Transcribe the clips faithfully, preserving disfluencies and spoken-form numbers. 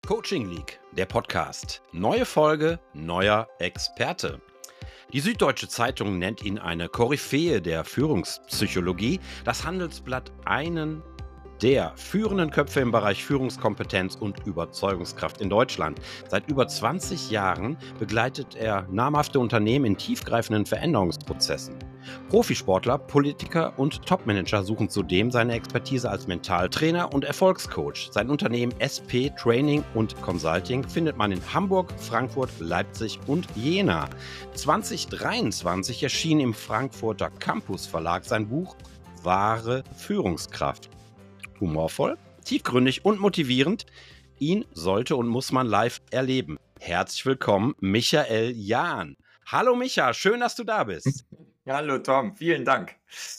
Coaching League, der Podcast. Neue Folge, neuer Experte. Die Süddeutsche Zeitung nennt ihn eine Koryphäe der Führungspsychologie. Das Handelsblatt einen der führenden Köpfe im Bereich Führungskompetenz und Überzeugungskraft in Deutschland. Seit über zwanzig Jahren begleitet er namhafte Unternehmen in tiefgreifenden Veränderungsprozessen. Profisportler, Politiker und Topmanager suchen zudem seine Expertise als Mentaltrainer und Erfolgscoach. Sein Unternehmen S P Training und Consulting findet man in Hamburg, Frankfurt, Leipzig und Jena. zwanzig dreiundzwanzig erschien im Frankfurter Campus Verlag sein Buch Wahre Führungskraft. Humorvoll, tiefgründig und motivierend. Ihn sollte und muss man live erleben. Herzlich willkommen, Michael Jahn. Hallo Micha, schön, dass du da bist. Hallo Tom, vielen Dank.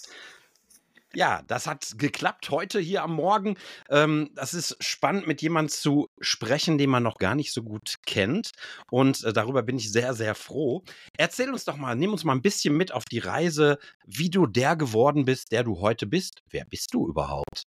Ja, das hat geklappt heute hier am Morgen. Ähm, das ist spannend, mit jemandem zu sprechen, den man noch gar nicht so gut kennt. Und äh, darüber bin ich sehr, sehr froh. Erzähl uns doch mal, nimm uns mal ein bisschen mit auf die Reise, wie du der geworden bist, der du heute bist. Wer bist du überhaupt?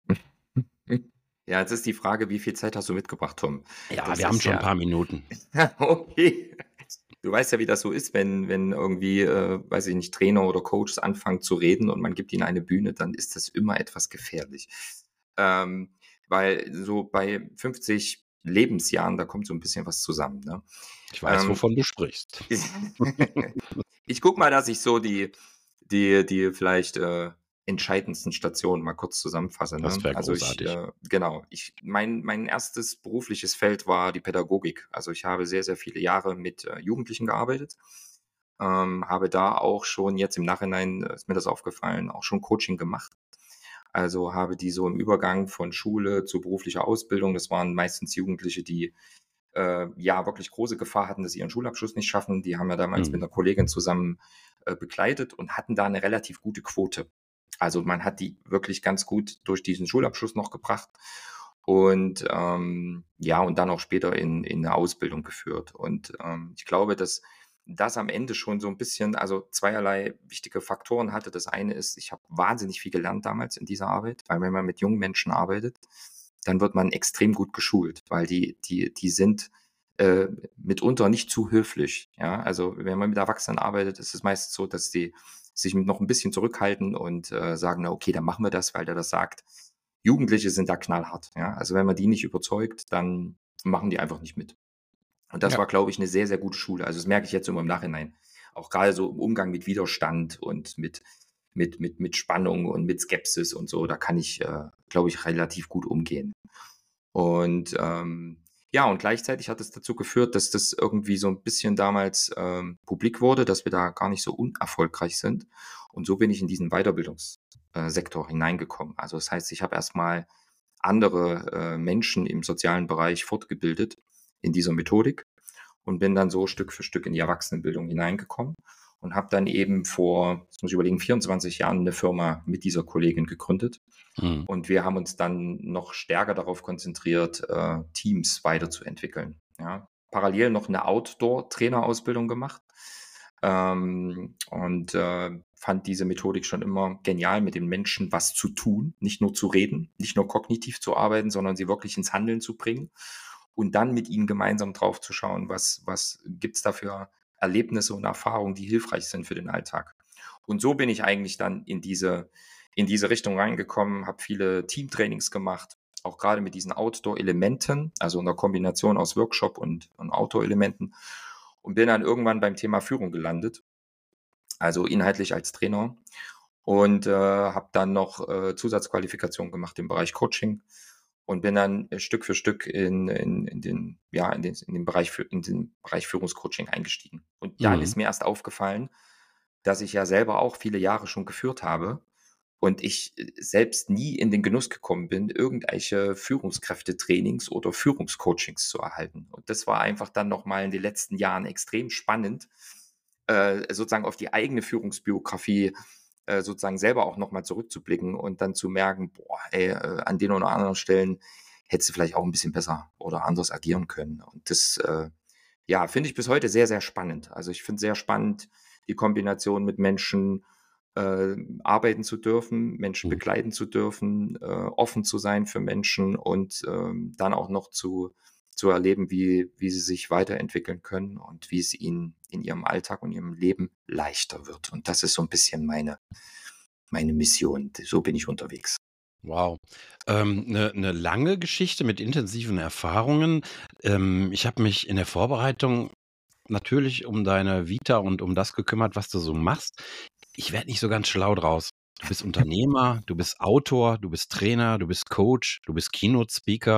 Ja, jetzt ist die Frage, wie viel Zeit hast du mitgebracht, Tom? Ja, Das wir haben ist schon ja ein paar Minuten. okay. Du weißt ja, wie das so ist, wenn wenn irgendwie, äh, weiß ich nicht, Trainer oder Coaches anfangen zu reden und man gibt ihnen eine Bühne, dann ist das immer etwas gefährlich. Ähm, weil so bei fünfzig Lebensjahren, da kommt so ein bisschen was zusammen, ne? Ich weiß, Ähm, wovon du sprichst. Ich gucke mal, dass ich so die die die vielleicht, äh, entscheidendsten Stationen mal kurz zusammenfasse, Das ne? wäre Also, ich, großartig. äh genau, ich mein mein erstes berufliches Feld war die Pädagogik. Also, ich habe sehr, sehr viele Jahre mit, äh, Jugendlichen gearbeitet, ähm, habe da auch schon jetzt im Nachhinein äh, ist mir das aufgefallen, auch schon Coaching gemacht. Also, habe die so im Übergang von Schule zu beruflicher Ausbildung, das waren meistens Jugendliche, die äh, ja wirklich große Gefahr hatten, dass sie ihren Schulabschluss nicht schaffen. Die haben wir damals mit Mhm. einer Kollegin zusammen äh, begleitet und hatten da eine relativ gute Quote. Also man hat die wirklich ganz gut durch diesen Schulabschluss noch gebracht und ähm, ja, und dann auch später in, in eine Ausbildung geführt. Und ähm, ich glaube, dass das am Ende schon so ein bisschen, also zweierlei wichtige Faktoren hatte. Das eine ist, ich habe wahnsinnig viel gelernt damals in dieser Arbeit, weil wenn man mit jungen Menschen arbeitet, dann wird man extrem gut geschult, weil die die die sind, äh, mitunter nicht zu höflich, ja? Also, wenn man mit Erwachsenen arbeitet, ist es meistens so, dass die sich noch ein bisschen zurückhalten und, äh, sagen: „Na okay, dann machen wir das, weil der das sagt.“ Jugendliche sind da knallhart, ja? Also, wenn man die nicht überzeugt, dann machen die einfach nicht mit. Und das Ja. war, glaube ich, eine sehr, sehr gute Schule. Also, das merke ich jetzt immer im Nachhinein. Auch gerade so im Umgang mit Widerstand und mit mit mit mit Spannung und mit Skepsis und so, da kann ich, äh, glaube ich, relativ gut umgehen. Und, ähm, ja, und gleichzeitig hat es dazu geführt, dass das irgendwie so ein bisschen damals, ähm, publik wurde, dass wir da gar nicht so unerfolgreich sind. Und so bin ich in diesen Weiterbildungssektor äh, Sektor hineingekommen. Also, das heißt, ich habe erst mal andere, äh, Menschen im sozialen Bereich fortgebildet in dieser Methodik und bin dann so Stück für Stück in die Erwachsenenbildung hineingekommen und habe dann eben vor, jetzt muss ich überlegen, vierundzwanzig Jahren eine Firma mit dieser Kollegin gegründet. Mhm. Und wir haben uns dann noch stärker darauf konzentriert, äh, Teams weiterzuentwickeln, ja. Parallel noch eine Outdoor-Trainerausbildung gemacht, ähm, und, äh, fand diese Methodik schon immer genial, mit den Menschen was zu tun, nicht nur zu reden, nicht nur kognitiv zu arbeiten, sondern sie wirklich ins Handeln zu bringen und dann mit ihnen gemeinsam drauf zu schauen, was was gibt's da für Erlebnisse und Erfahrungen, die hilfreich sind für den Alltag. Und so bin ich eigentlich dann in diese in diese Richtung reingekommen, habe viele Teamtrainings gemacht, auch gerade mit diesen Outdoor-Elementen, also in der Kombination aus Workshop und und Outdoor-Elementen und bin dann irgendwann beim Thema Führung gelandet, also inhaltlich als Trainer und, äh, habe dann noch, äh, Zusatzqualifikationen gemacht im Bereich Coaching und bin dann, äh, Stück für Stück in in in den ja, in den in den Bereich Fü in den Bereich Führungscoaching eingestiegen. Und dann Mhm. ist mir erst aufgefallen, dass ich ja selber auch viele Jahre schon geführt habe und ich, äh, selbst nie in den Genuss gekommen bin, irgendwelche Führungskräftetrainings oder Führungscoachings zu erhalten. Und das war einfach dann noch mal in den letzten Jahren extrem spannend, äh, sozusagen auf die eigene Führungsbiografie, äh, sozusagen selber auch noch mal zurückzublicken und dann zu merken: „Boah, ey, äh, an den oder anderen Stellen hättest du vielleicht auch ein bisschen besser oder anders agieren können.“ Und das, äh, ja, finde ich bis heute sehr, sehr spannend. Also, ich finde sehr spannend, die Kombination mit Menschen, äh, arbeiten zu dürfen, Menschen Mhm. begleiten zu dürfen, äh, offen zu sein für Menschen und, ähm, dann auch noch zu zu erleben, wie, wie sie sich weiterentwickeln können und wie es ihnen in ihrem Alltag und ihrem Leben leichter wird. Und das ist so ein bisschen meine, meine Mission. So bin ich unterwegs. Wow. Ähm, 'ne 'ne lange Geschichte mit intensiven Erfahrungen. Ähm, ich habe mich in der Vorbereitung natürlich um deine Vita und um das gekümmert, was du so machst. Ich werde nicht so ganz schlau draus. Du bist Unternehmer, du bist Autor, du bist Trainer, du bist Coach, du bist Keynote-Speaker.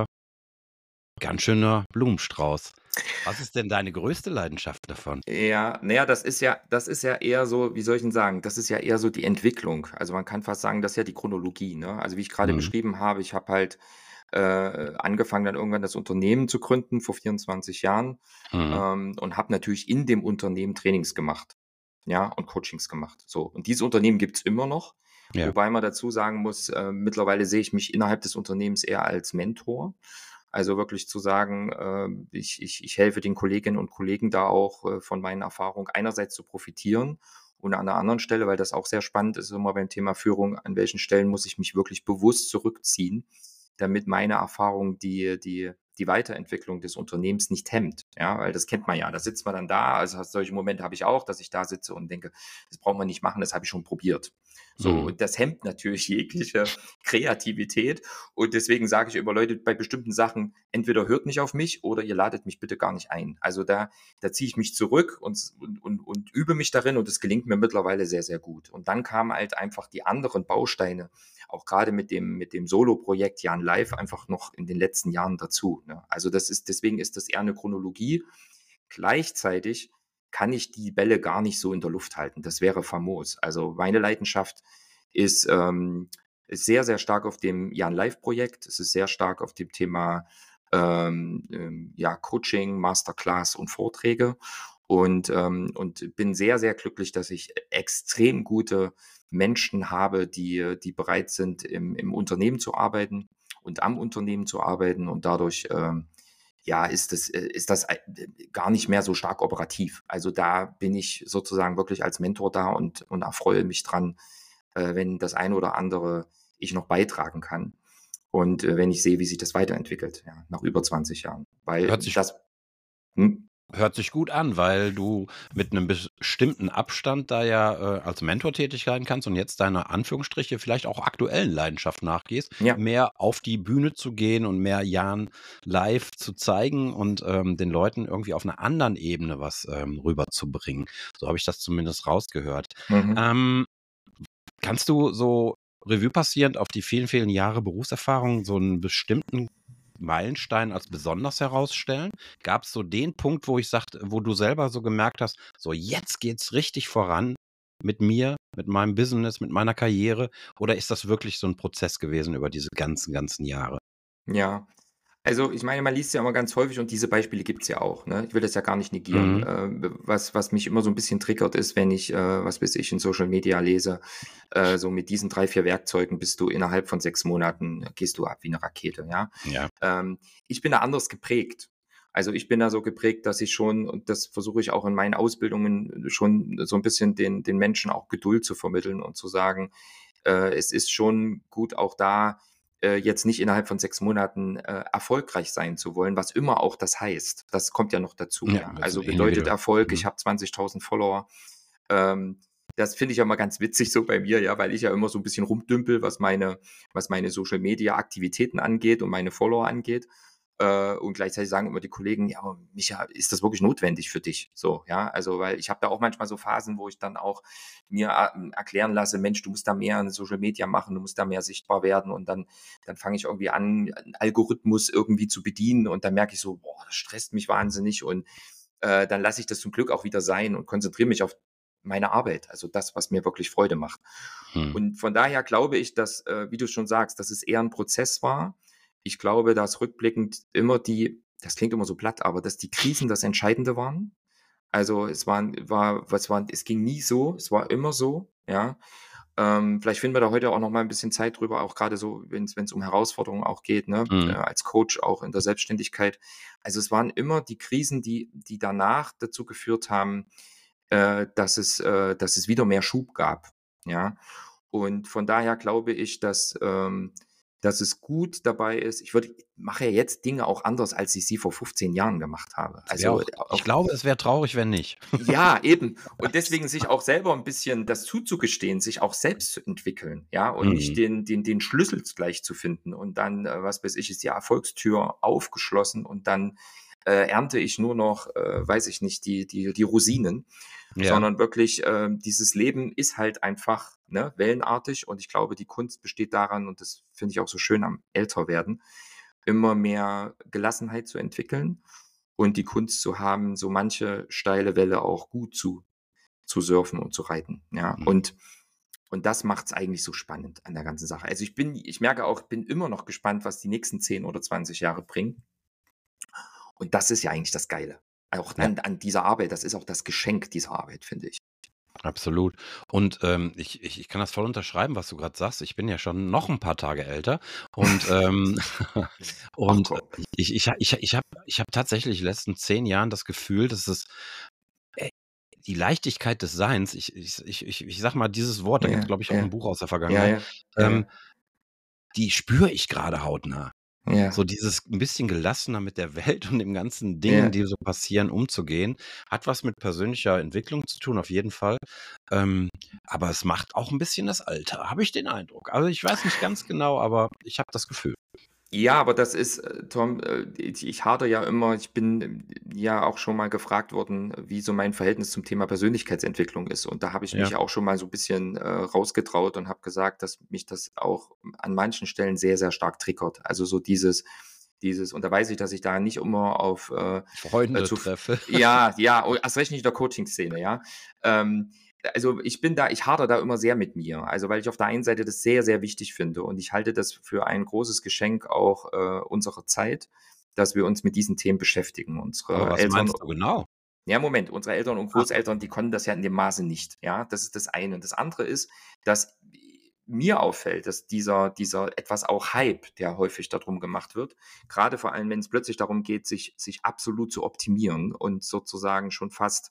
Ganz schöner Blumenstrauß. Was ist denn deine größte Leidenschaft davon? Ja, na ja, das ist ja das ist ja eher so, wie soll ich denn sagen, das ist ja eher so die Entwicklung. Also, man kann fast sagen, das ist ja die Chronologie, ne? Also, wie ich gerade Mhm, beschrieben habe, ich habe halt, äh, angefangen, dann irgendwann das Unternehmen zu gründen vor vierundzwanzig Jahren, mhm, ähm, und habe natürlich in dem Unternehmen Trainings gemacht, ja, und Coachings gemacht. So, und dieses Unternehmen gibt's immer noch, ja, wobei man dazu sagen muss, äh, mittlerweile sehe ich mich innerhalb des Unternehmens eher als Mentor. Also wirklich zu sagen, ähm, ich ich ich helfe den Kolleginnen und Kollegen da auch, äh, von meinen Erfahrungen einerseits zu profitieren und an der anderen Stelle, weil das auch sehr spannend ist immer beim Thema Führung, an welchen Stellen muss ich mich wirklich bewusst zurückziehen, damit meine Erfahrung die die die Weiterentwicklung des Unternehmens nicht hemmt, ja, weil das kennt man ja. Da sitzt man dann da, also solche Momente habe ich auch, dass ich da sitze und denke: „Das braucht man nicht machen, das habe ich schon probiert." So, mhm. und das hemmt natürlich jegliche Kreativität und deswegen sage ich immer: „Leute, bei bestimmten Sachen, entweder hört nicht auf mich oder ihr ladet mich bitte gar nicht ein." Also, da da ziehe ich mich zurück und und und und übe mich darin und es gelingt mir mittlerweile sehr, sehr gut. Und dann kamen halt einfach die anderen Bausteine, auch gerade mit dem mit dem Solo-Projekt Jan Live einfach noch in den letzten Jahren dazu, ne? Also, das ist deswegen ist das eher eine Chronologie. Gleichzeitig kann ich die Bälle gar nicht so in der Luft halten. Das wäre famos. Also, meine Leidenschaft ist, ähm ist sehr, sehr stark auf dem Jan Live Projekt. Es ist sehr stark auf dem Thema, ähm, ähm, ja, Coaching, Masterclass und Vorträge. Und, ähm, und bin sehr, sehr glücklich, dass ich extrem gute Menschen habe, die, die bereit sind, im, im Unternehmen zu arbeiten und am Unternehmen zu arbeiten. Und dadurch, ähm, ja, ist das, äh, ist das ei- gar nicht mehr so stark operativ. Also da bin ich sozusagen wirklich als Mentor da und, und erfreue mich dran, äh, wenn das eine oder andere ich noch beitragen kann. Und äh, wenn ich sehe, wie sich das weiterentwickelt, ja, nach über zwanzig Jahren. Weil Hört sich das, hm, Hört sich gut an, weil du mit einem bestimmten Abstand da ja, äh, als Mentor tätig sein kannst und jetzt deiner Anführungsstriche vielleicht auch aktuellen Leidenschaft nachgehst, ja, mehr auf die Bühne zu gehen und mehr Jan live zu zeigen und, ähm, den Leuten irgendwie auf einer anderen Ebene was, ähm, rüberzubringen. So habe ich das zumindest rausgehört. mhm. Ähm, Kannst du so Revue passierend auf die vielen, vielen Jahre Berufserfahrung so einen bestimmten Meilenstein als besonders herausstellen? Gab es so den Punkt, wo ich sagte wo du selber so gemerkt hast: „So, jetzt geht's richtig voran mit mir, mit meinem Business, mit meiner Karriere“, oder ist das wirklich so ein Prozess gewesen über diese ganzen, ganzen Jahre? Ja. Also, ich meine, man liest ja immer ganz häufig und diese Beispiele gibt's ja auch, ne? Ich will das ja gar nicht negieren. Mhm. Ähm, was was mich immer so ein bisschen triggert, ist, wenn ich, äh, was weiß ich, in Social Media lese, äh, so mit diesen drei vier Werkzeugen bist du innerhalb von sechs Monaten äh, gehst du ab wie eine Rakete, ja? Ja. Ähm, ich bin da anders geprägt. Also, ich bin da so geprägt, dass ich schon und das versuche ich auch in meinen Ausbildungen schon so ein bisschen den den Menschen auch Geduld zu vermitteln und zu sagen, äh, es ist schon gut auch da, äh, jetzt nicht innerhalb von sechs Monaten, äh, erfolgreich sein zu wollen, was immer auch das heißt. Das kommt ja noch dazu, Ja, ja. das ist Also, bedeutet individuell. Erfolg, ich Mhm. habe zwanzigtausend Follower. Ähm, das finde ich ja immer ganz witzig so bei mir, ja, weil ich ja immer so ein bisschen rumdümpel, was meine was meine Social-Media-Aktivitäten angeht und meine Follower angeht. Äh, und gleichzeitig sagen immer die Kollegen: „Ja, aber Micha, ist das wirklich notwendig für dich?" So, ja? Also, weil ich habe da auch manchmal so Phasen, wo ich dann auch mir, ähm, erklären lasse: „Mensch, du musst da mehr in Social Media machen, du musst da mehr sichtbar werden." Und dann dann fange ich irgendwie an, 'n Algorithmus irgendwie zu bedienen und dann merke ich so: „Boah, das stresst mich wahnsinnig." Und, äh, dann lasse ich das zum Glück auch wieder sein und konzentriere mich auf meine Arbeit, also das, was mir wirklich Freude macht. Mhm. Und von daher glaube ich, dass, äh, wie du schon sagst, dass es eher ein Prozess war. Ich glaube, dass rückblickend immer die das klingt immer so platt, aber dass die Krisen das Entscheidende waren. Also, es waren war was war es ging nie so, es war immer so, ja. Ähm, vielleicht finden wir da heute auch noch mal ein bisschen Zeit drüber, auch gerade so, wenn es um Herausforderungen auch geht, ne, äh, Mhm. als Coach auch in der Selbstständigkeit. Also, es waren immer die Krisen, die die danach dazu geführt haben, äh, dass es äh, dass es wieder mehr Schub gab, ja? Und von daher glaube ich, dass, ähm dass es gut dabei ist. Ich würde mache ja jetzt Dinge auch anders, als ich sie vor fünfzehn Jahren gemacht habe. Es wäre Also, auch ich auch glaube, es wäre traurig, wenn nicht. ja, eben. Und deswegen sich auch selber ein bisschen das zuzugestehen, sich auch selbst zu entwickeln, ja, und nicht Mhm. den den den Schlüssel gleich zu finden und dann, äh, was weiß ich, ist die Erfolgstür aufgeschlossen und dann, äh, ernte ich nur noch, äh, weiß ich nicht, die die die Rosinen, Ja. sondern wirklich, ähm, dieses Leben ist halt einfach, ne, wellenartig und ich glaube, die Kunst besteht daran und das finde ich auch so schön am Älterwerden, immer mehr Gelassenheit zu entwickeln und die Kunst zu haben, so manche steile Welle auch gut zu zu surfen und zu reiten, ja? Mhm. Und und das macht's eigentlich so spannend an der ganzen Sache. Also, ich bin ich merke auch, ich bin immer noch gespannt, was die nächsten zehn oder zwanzig Jahre bringen. Und das ist ja eigentlich das Geile. Auch Ja. an an dieser Arbeit, das ist auch das Geschenk dieser Arbeit, finde ich. Absolut. Und, ähm, ich ich ich kann das voll unterschreiben, was du gerade sagst. Ich bin ja schon noch ein paar Tage älter und, ähm, Ach und, äh, komm. ich ich ha ich ich habe ich habe tatsächlich in den letzten zehn Jahren das Gefühl, dass es, äh, die Leichtigkeit des Seins ich ich ich ich ich sage mal dieses Wort, da gibt's, Ja, glaube ich, auch ein ja. Buch aus der Ja, Vergangenheit, ja. Ja, ähm, ja. die spüre ich gerade hautnah. So Ja, dieses 'n bisschen gelassener mit der Welt und den ganzen Dingen, ja. die so passieren, umzugehen, hat was mit persönlicher Entwicklung zu tun, auf jeden Fall. Ähm, aber es macht auch 'n bisschen das Alter, habe ich den Eindruck. Also, ich weiß nicht ganz genau, aber ich habe das Gefühl. Ja, aber das ist, äh, Tom, äh, ich ich hadere ja immer ich bin, ähm, ja auch schon mal gefragt worden, wie so mein Verhältnis zum Thema Persönlichkeitsentwicklung ist. Und da habe ich Ja. mich auch schon mal so 'n bisschen, äh, rausgetraut und habe gesagt, dass mich das auch an manchen Stellen sehr, sehr stark triggert. Also, so dieses dieses und da weiß ich, dass ich da nicht immer auf, äh, äh, Freunde zu f treffe. ja, ja, und erst recht nicht in der Coaching-Szene, ja. Ähm, also, ich bin da ich hadere da immer sehr mit mir. Also, weil ich auf der einen Seite das sehr, sehr wichtig finde und ich halte das für ein großes Geschenk auch, äh, unserer Zeit, dass wir uns mit diesen Themen beschäftigen. Aber Unsere was Eltern meinst du genau? ja, Moment, unsere Eltern und Ah, Großeltern, die konnten das ja in dem Maße nicht, ja? Das ist das eine. Und das andere ist, dass mir auffällt, dass dieser dieser etwas auch Hype, der häufig darum gemacht wird, gerade vor allem, wenn es plötzlich darum geht, sich sich absolut zu optimieren und sozusagen schon fast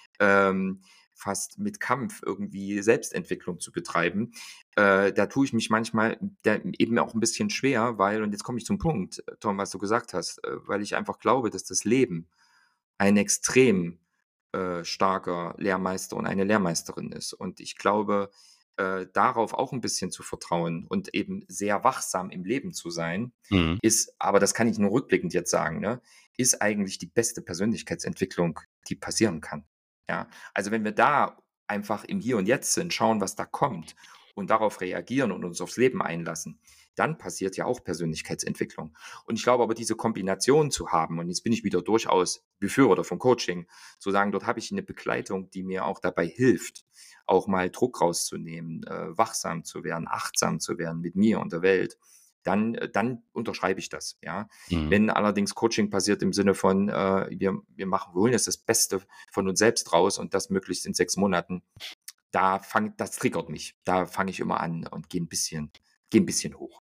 ähm, fast mit Kampf irgendwie Selbstentwicklung zu betreiben. Äh, da tue ich mich manchmal da eben auch ein bisschen schwer, weil und jetzt komme ich zum Punkt, äh, Tom, was du gesagt hast, äh, weil ich einfach glaube, dass das Leben ein extrem, äh, starker Lehrmeister und eine Lehrmeisterin ist. Und ich glaube, äh, darauf auch ein bisschen zu vertrauen und eben sehr wachsam im Leben zu sein, mhm, ist aber das kann ich nur rückblickend jetzt sagen, ne, ist eigentlich die beste Persönlichkeitsentwicklung, die passieren kann. Ja? Also, wenn wir da einfach im Hier und Jetzt sind, schauen, was da kommt und darauf reagieren und uns aufs Leben einlassen, dann passiert ja auch Persönlichkeitsentwicklung. Und ich glaube aber, diese Kombination zu haben, und jetzt bin ich wieder durchaus Befürworter vom Coaching, zu sagen, dort habe ich eine Begleitung, die mir auch dabei hilft, auch mal Druck rauszunehmen, äh, wachsam zu werden, achtsam zu werden mit mir und der Welt, dann, äh, dann unterschreibe ich das, ja. mhm. Wenn allerdings Coaching passiert im Sinne von, äh, wir, wir machen, wir holen jetzt das Beste von uns selbst raus und das möglichst in sechs Monaten, da fang, das triggert mich. Da fange ich immer an und gehe ein bisschen, gehe ein bisschen hoch.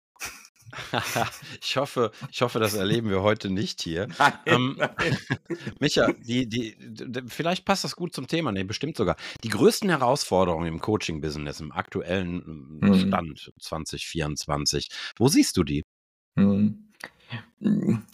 Ich hoffe ich hoffe, das erleben wir heute nicht hier. Nein, Ähm, nein. Micha, die die d d vielleicht passt das gut zum Thema, ne, bestimmt sogar. Die größten Herausforderungen im Coaching-Business im aktuellen, hm, Mhm. Stand zwanzig vierundzwanzig, wo siehst du die? Mhm. Hm,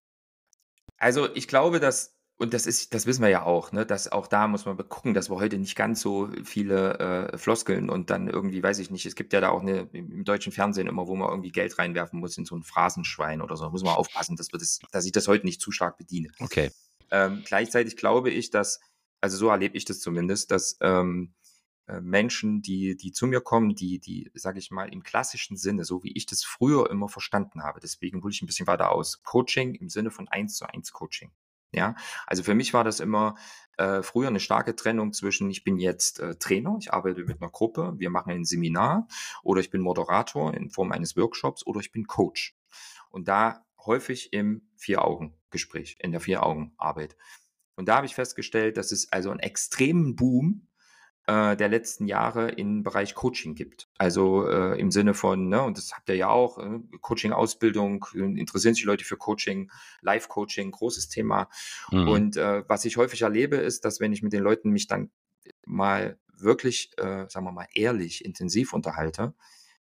also, ich glaube, dass und das ist das wissen wir ja auch, ne, dass auch da muss man gucken, dass wir heute nicht ganz so viele, äh, Floskeln und dann irgendwie, weiß ich nicht, es gibt ja da auch 'ne im im deutschen Fernsehen immer, wo man irgendwie Geld reinwerfen muss in so 'n Phrasenschwein oder so. Da muss man aufpassen, dass wir das dass ich das heute nicht zu stark bediene. Okay. Ähm, gleichzeitig glaube ich, dass also, so erlebe ich das zumindest, dass, ähm, äh, Menschen, die die zu mir kommen, die die, sage ich mal, im klassischen Sinne, so wie ich das früher immer verstanden habe, deswegen hole ich ein bisschen weiter aus, Coaching im Sinne von Eins-zu-eins Coaching, ja? Also, für mich war das immer, äh, früher eine starke Trennung zwischen: Ich bin jetzt, äh, Trainer, ich arbeite mit einer Gruppe, wir machen ein Seminar oder ich bin Moderator in Form eines Workshops oder ich bin Coach. Und da häufig im Vier-Augen-Gespräch, in der Vier-Augen-Arbeit. Und da habe ich festgestellt, dass es also einen extremen Boom äh, der letzten Jahre im Bereich Coaching gibt. Also, äh, im Sinne von, ne, und das habt ihr ja auch, äh, Coaching-Ausbildung, äh, interessieren sich Leute für Coaching, Live-Coaching, großes Thema. Mhm. Und, äh, was ich häufig erlebe, ist, dass wenn ich mit den Leuten mich dann mal wirklich, äh, sagen wir mal, ehrlich intensiv unterhalte,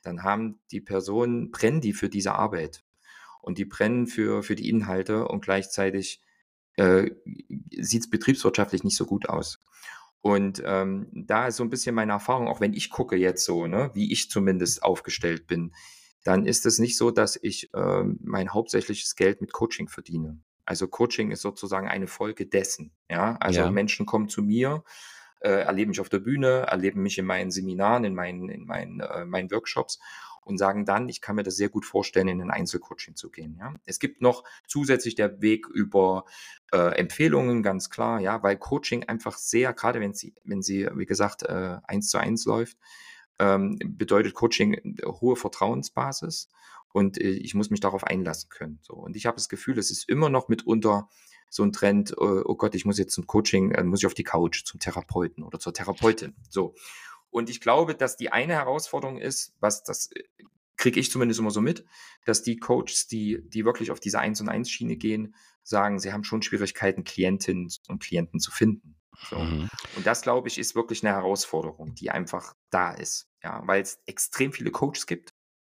dann haben die Personen brennen die für diese Arbeit und die brennen für für die Inhalte und gleichzeitig, äh, sieht's betriebswirtschaftlich nicht so gut aus. Und, ähm, da ist so 'n bisschen meine Erfahrung, auch wenn ich gucke jetzt so, ne, wie ich zumindest aufgestellt bin, dann ist es nicht so, dass ich, ähm, mein hauptsächliches Geld mit Coaching verdiene. Also, Coaching ist sozusagen eine Folge dessen, ja? Also, Ja. Menschen kommen zu mir, äh, erleben mich auf der Bühne, erleben mich in meinen Seminaren, in meinen in meinen, äh meinen Workshops und sagen dann: „Ich kann mir das sehr gut vorstellen, in 'nen Einzelcoaching zu gehen“, ja? Es gibt noch zusätzlich der Weg über, äh, Empfehlungen, ganz klar, ja, weil Coaching einfach sehr grade wenn sie wenn sie, wie gesagt, äh, eins zu eins läuft, ähm, bedeutet Coaching, äh, hohe Vertrauensbasis und, äh, ich muss mich darauf einlassen können, so. Und ich habe das Gefühl, es ist immer noch mitunter so 'n Trend: „Äh, oh Gott, ich muss jetzt zum Coaching äh, muss ich auf die Couch, zum Therapeuten oder zur Therapeutin“, so. Und ich glaube, dass die eine Herausforderung ist, was das, äh kriege ich zumindest immer so mit, dass die Coaches, die die wirklich auf diese Eins-und-eins-Schiene gehen, sagen, sie haben schon Schwierigkeiten, Klientinnen und Klienten zu finden, so. Mhm. Und das, glaube ich, ist wirklich 'ne Herausforderung, die einfach da ist, ja, weil's extrem viele Coaches gibt.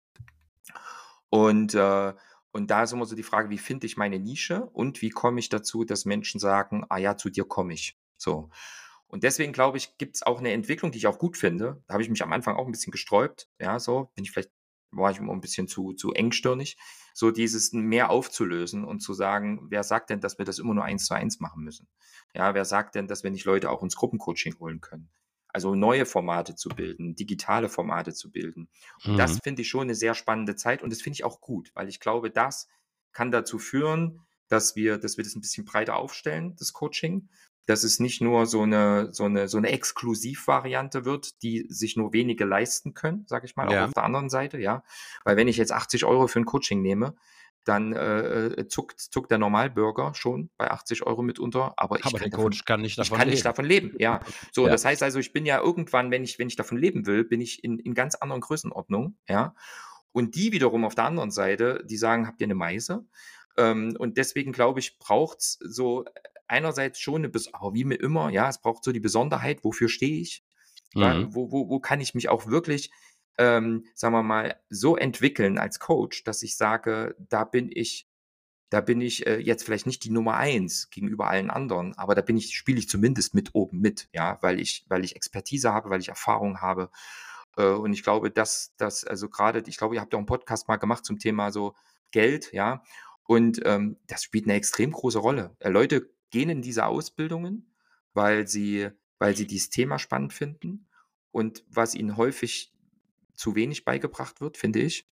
Und, äh und da ist immer so die Frage: „Wie finde ich meine Nische und wie komme ich dazu, dass Menschen sagen: ‚Ah ja, zu dir komme ich’“, so. Und deswegen glaube ich, gibt's auch 'ne Entwicklung, die ich auch gut finde. Da habe ich mich am Anfang auch 'n bisschen gesträubt, ja, so. Bin ich vielleicht war ich immer 'n bisschen zu zu engstirnig, so dieses mehr aufzulösen und zu sagen: „Wer sagt denn, dass wir das immer nur eins zu eins machen müssen?“ Ja, wer sagt denn, dass wir nicht Leute auch ins Gruppencoaching holen können? Also, neue Formate zu bilden, digitale Formate zu bilden. Und das Mhm. finde ich schon 'ne sehr spannende Zeit und das finde ich auch gut, weil ich glaube, das kann dazu führen, dass wir dass wir das 'n bisschen breiter aufstellen, das Coaching, dass es nicht nur so 'ne so 'ne so 'ne Exklusivvariante wird, die sich nur wenige leisten können, sage ich mal, auch Ja. auf der anderen Seite, ja? Weil wenn ich jetzt achtzig Euro für 'n Coaching nehme, dann, äh, äh, zuckt zuckt der Normalbürger schon bei achtzig Euro mitunter, aber ich Aber der kann davon Coach kann nicht ich davon kann nicht leben. davon leben, ja. So, Ja. das heißt also, ich bin ja irgendwann, wenn ich wenn ich davon leben will, bin ich in in ganz anderen Größenordnungen, ja? Und die wiederum auf der anderen Seite, die sagen: „Habt ihr 'ne Meise?“ Ähm, und deswegen glaube ich, braucht's so einerseits schon 'ne bes aber wie mi immer, ja, es braucht so die Besonderheit, wofür stehe ich? Wa Mhm. wo wo wo kann ich mich auch wirklich, ähm, sagen wir mal, so entwickeln als Coach, dass ich sage: „Da bin ich da bin ich, äh, jetzt vielleicht nicht die Nummer eins gegenüber allen anderen, aber da bin ich spiele ich zumindest mit oben mit, ja, weil ich weil ich Expertise habe, weil ich Erfahrung habe.“ Äh, und ich glaube, dass dass also, grade ich glaube, ihr habt ja auch 'n Podcast mal gemacht zum Thema so Geld, ja? Und, ähm, das spielt 'ne extrem große Rolle. Äh, Leute gehen in diese Ausbildungen, weil sie weil sie dieses Thema spannend finden und was ihnen häufig zu wenig beigebracht wird, finde ich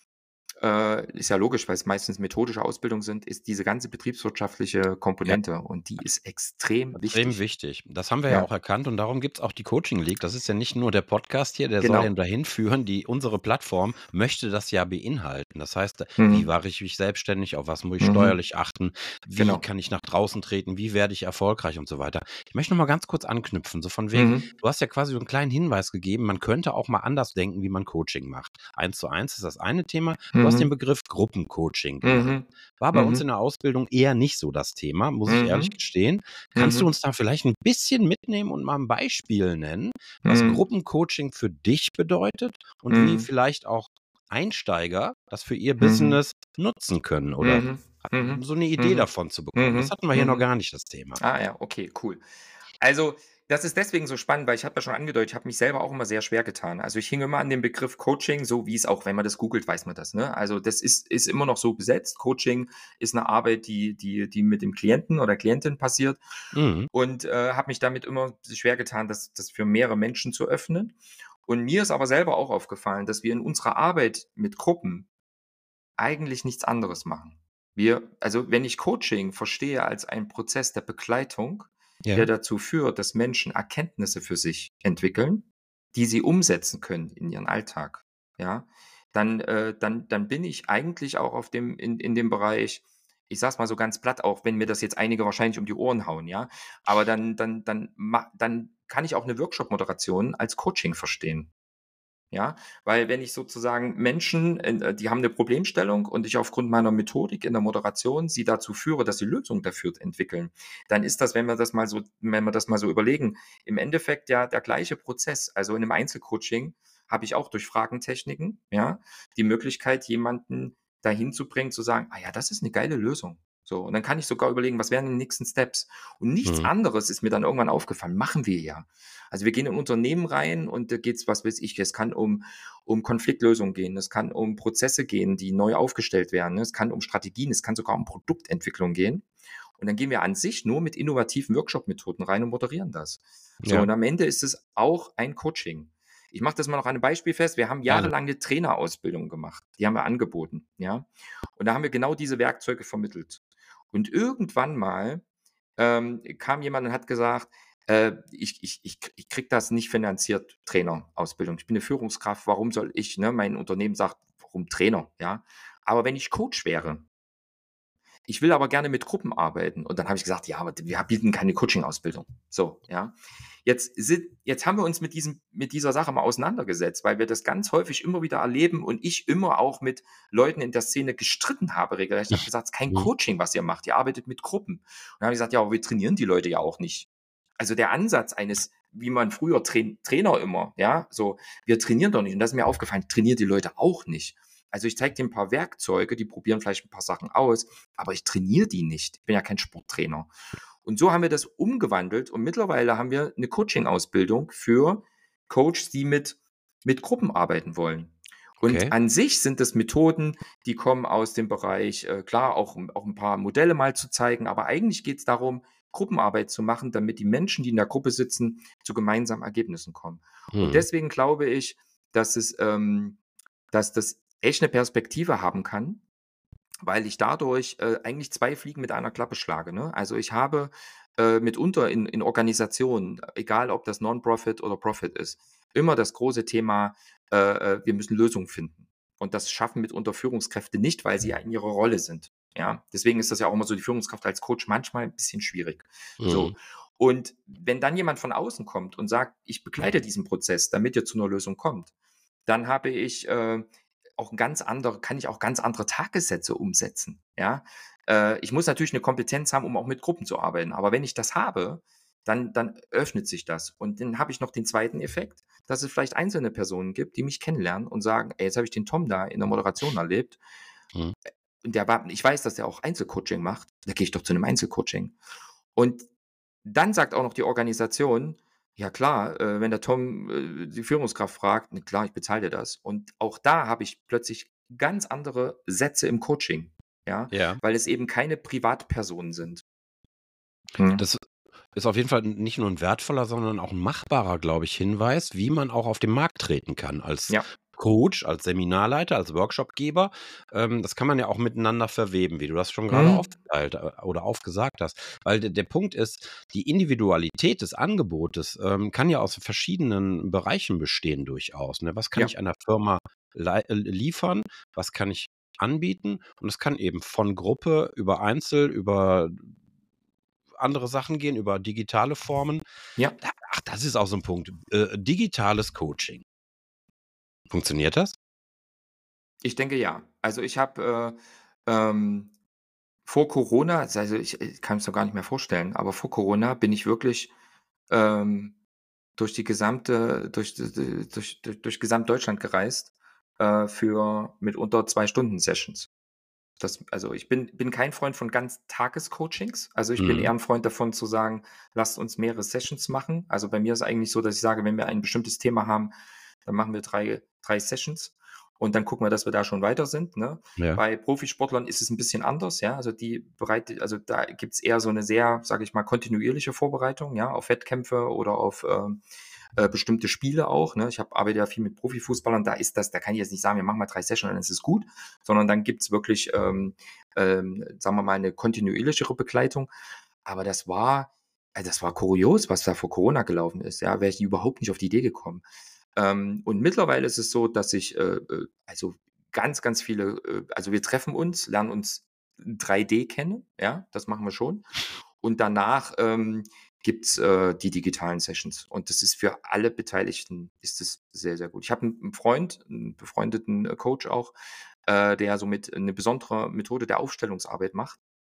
äh, ist ja logisch, weil's meistens methodische Ausbildungen sind, ist diese ganze betriebswirtschaftliche Ja. Komponente und die ist extrem Extrem wichtig. wichtig. Das haben wir ja auch Ja. erkannt und darum gibt's auch die Coaching League. Das ist ja nicht nur der Podcast hier, der soll ja Genau. dahin führen, die unsere Plattform möchte das ja beinhalten. Das heißt, wie Mhm. mache ich mich selbstständig, auf was muss ich Mhm. steuerlich achten, wie Genau. kann ich nach draußen treten, wie werde ich erfolgreich und so weiter. Ich möchte noch mal ganz kurz anknüpfen, so von wegen, Mhm. du hast ja quasi so 'n kleinen Hinweis gegeben, man könnte auch mal anders denken, wie man Coaching macht. Eins zu eins ist das eine Thema. Du hast den Mhm. Begriff Gruppencoaching genannt. Mhm. War bei uns in Mhm. der Ausbildung eher nicht so das Thema, muss ich ehrlich Mhm. gestehen. Kannst du Mhm. uns da vielleicht 'n bisschen mitnehmen und mal 'n Beispiel nennen, was Mhm. Gruppencoaching für dich bedeutet und wie Mhm. vielleicht auch Einsteiger das für ihr Mhm. Business nutzen können oder Mhm. Mhm. so 'ne Idee Mhm. davon zu bekommen? Das Mhm. hatten wir hier noch Mhm. gar nicht, das Thema. Ah ja, okay, cool. Also, das ist deswegen so spannend, weil ich habe ja schon angedeutet, ich habe mich selber auch immer sehr schwer getan. Also, ich hing immer an dem Begriff Coaching, so wie's auch wenn man das googelt, weiß man das, ne? Also, das ist ist immer noch so besetzt. Coaching ist 'ne Arbeit, die die die mit dem Klienten oder Klientin passiert Mhm. und, äh, habe mich damit immer schwer getan, das das für mehrere Menschen zu öffnen. Und mir ist aber selber auch aufgefallen, dass wir in unserer Arbeit mit Gruppen eigentlich nichts anderes machen. Wir also, wenn ich Coaching verstehe als einen Prozess der Begleitung, der Ja. dazu führt, dass Menschen Erkenntnisse für sich entwickeln, die sie umsetzen können in ihren Alltag, ja, dann, äh dann dann bin ich eigentlich auch auf dem in in dem Bereich ich sage es mal so ganz platt, auch wenn mir das jetzt einige wahrscheinlich um die Ohren hauen, ja? Aber dann dann dann ma dann kann ich auch 'ne Workshop-Moderation als Coaching verstehen, ja? Weil wenn ich sozusagen Menschen in äh, die haben 'ne Problemstellung und ich aufgrund meiner Methodik in der Moderation sie dazu führe, dass sie Lösungen dafür entwickeln, dann ist das, wenn wir das mal so wenn wir das mal so überlegen, im Endeffekt ja der gleiche Prozess. Also, in 'nem Einzelcoaching habe ich auch durch Fragentechniken, ja, die Möglichkeit, jemanden dahin zu bringen, zu sagen, ah ja, das ist eine geile Lösung. So, und dann kann ich sogar überlegen, was wären die nächsten Steps? Und nichts Mhm. anderes ist mir dann irgendwann aufgefallen, machen wir ja. Also wir gehen in Unternehmen rein und da geht's, was weiß ich, es kann um, um Konfliktlösung gehen, es kann um Prozesse gehen, die neu aufgestellt werden, ne? Es kann um Strategien, es kann sogar um Produktentwicklung gehen. Und dann gehen wir an sich nur mit innovativen Workshop-Methoden rein und moderieren das. So, Ja, und am Ende ist es auch ein Coaching. Ich mache das mal noch an einem Beispiel fest. Wir haben gerne. jahrelang eine Trainerausbildung gemacht. Die haben wir angeboten, ja. Und da haben wir genau diese Werkzeuge vermittelt. Und irgendwann mal ähm, kam jemand und hat gesagt, äh, ich, ich, ich, ich kriege das nicht finanziert, Trainerausbildung. Ich bin eine Führungskraft, warum soll ich, ne? Mein Unternehmen sagt, warum Trainer, ja. Aber wenn ich Coach wäre, ich will aber gerne mit Gruppen arbeiten. Und dann habe ich gesagt, ja, aber wir bieten keine Coaching-Ausbildung. So, ja. Jetzt, sind, jetzt haben wir uns mit, diesem, mit dieser Sache mal auseinandergesetzt, weil wir das ganz häufig immer wieder erleben und ich immer auch mit Leuten in der Szene gestritten habe, regelrecht. Ich habe gesagt, es ist kein Mhm. Coaching, was ihr macht. Ihr arbeitet mit Gruppen. Und dann habe ich gesagt, ja, aber wir trainieren die Leute ja auch nicht. Also der Ansatz eines, wie man früher Train, Trainer immer, ja, so, wir trainieren doch nicht. Und das ist mir aufgefallen, trainiert die Leute auch nicht. Also ich zeige dir ein paar Werkzeuge, die probieren vielleicht ein paar Sachen aus, aber ich trainiere die nicht. Ich bin ja kein Sporttrainer. Und so haben wir das umgewandelt und mittlerweile haben wir eine Coaching-Ausbildung für Coaches, die mit, mit Gruppen arbeiten wollen. Und Okay. an sich sind das Methoden, die kommen aus dem Bereich, äh, klar, auch, auch ein paar Modelle mal zu zeigen, aber eigentlich geht es darum, Gruppenarbeit zu machen, damit die Menschen, die in der Gruppe sitzen, zu gemeinsamen Ergebnissen kommen. Und Mhm. deswegen glaube ich, dass es, ähm, dass das echt eine Perspektive haben kann, weil ich dadurch, äh, eigentlich zwei Fliegen mit einer Klappe schlage, ne? Also, ich habe, äh, mitunter in in Organisationen, egal ob das Non-Profit oder Profit ist, immer das große Thema, äh, äh, wir müssen Lösungen finden. Und das schaffen mitunter Führungskräfte nicht, weil sie ja in ihrer Rolle sind, ja? Deswegen ist das ja auch immer so, die Führungskraft als Coach manchmal ein bisschen schwierig. Mhm. So. Und wenn dann jemand von außen kommt und sagt: „Ich begleite diesen Prozess, damit ihr zu einer Lösung kommt“, dann habe ich, äh, auch 'n ganz andere kann ich auch ganz andere Tagessätze umsetzen, ja? Äh, ich muss natürlich eine Kompetenz haben, um auch mit Gruppen zu arbeiten, aber wenn ich das habe, dann dann öffnet sich das. Und dann habe ich noch den zweiten Effekt, dass es vielleicht einzelne Personen gibt, die mich kennenlernen und sagen: „Ey, jetzt habe ich den Tom da in der Moderation erlebt Mhm. und der war ich weiß, dass der auch Einzelcoaching macht, da gehe ich doch zu einem Einzelcoaching.“ Und dann sagt auch noch die Organisation: „Ja klar, äh, wenn der Tom, äh, die Führungskraft fragt, na klar, ich bezahle dir das.“ Und auch da habe ich plötzlich ganz andere Sätze im Coaching, ja, Ja. weil es eben keine Privatpersonen sind. Mhm. Das ist auf jeden Fall nicht nur 'n wertvoller, sondern auch 'n machbarer, glaube ich, Hinweis, wie man auch auf den Markt treten kann als Ja. Coach, als Seminarleiter, als Workshopgeber. Ähm, das kann man ja auch miteinander verweben, wie du das schon grade Mhm. aufgeteilt äh, oder aufgesagt hast. Weil der der Punkt ist, die Individualität des Angebotes, ähm, kann ja aus verschiedenen Bereichen bestehen durchaus, ne? Was kann Ja. ich einer Firma lei äh, liefern? Was kann ich anbieten? Und es kann eben von Gruppe über Einzel, über andere Sachen gehen, über digitale Formen. Ja. Da ach, das ist auch so 'n Punkt. Äh, digitales Coaching. Funktioniert das? Ich denke, ja. Also, ich habe, äh, ähm, vor Corona also also, ich ich kann mir's doch gar nicht mehr vorstellen, aber vor Corona bin ich wirklich, ähm durch die gesamte durch d d durch durch durch Gesamtdeutschland gereist, äh, für mitunter zwei Stunden Sessions. Das also, ich bin bin kein Freund von Ganztagescoachings. Also, ich bin eher Mhm. 'n Freund davon zu sagen: „Lasst uns mehrere Sessions machen.“ Also, bei mir ist eigentlich so, dass ich sage, wenn wir ein bestimmtes Thema haben, dann machen wir drei drei Sessions und dann gucken wir, dass wir da schon weiter sind, ne? Ja. Bei Profisportlern ist es 'n bisschen anders, ja. Also, die bereit also, da gibt's eher so 'ne sehr, sage ich mal, kontinuierliche Vorbereitung, ja, auf Wettkämpfe oder auf, ähm, äh, bestimmte Spiele auch, ne? Ich habe arbeite ja viel mit Profifußballern, da ist das da kann ich jetzt nicht sagen: „Wir machen mal drei Sessions und dann ist es gut“, sondern dann gibt's wirklich, ähm, ähm, sagen wir mal, 'ne kontinuierlichere Begleitung. Aber das war äh, das war kurios, was da vor Corona gelaufen ist, ja, wäre ich überhaupt nicht auf die Idee gekommen. Ähm, und mittlerweile ist es so, dass ich, äh, äh, also ganz, ganz viele äh, also wir treffen uns, lernen uns drei D kennen, ja, das machen wir schon. Und danach, ähm, gibt's, äh, die digitalen Sessions. Und das ist für alle Beteiligten ist es sehr, sehr gut. Ich habe 'n 'n Freund, 'n befreundeten, äh, Coach auch, äh, der so mit 'ne besondere Methode der Aufstellungsarbeit macht.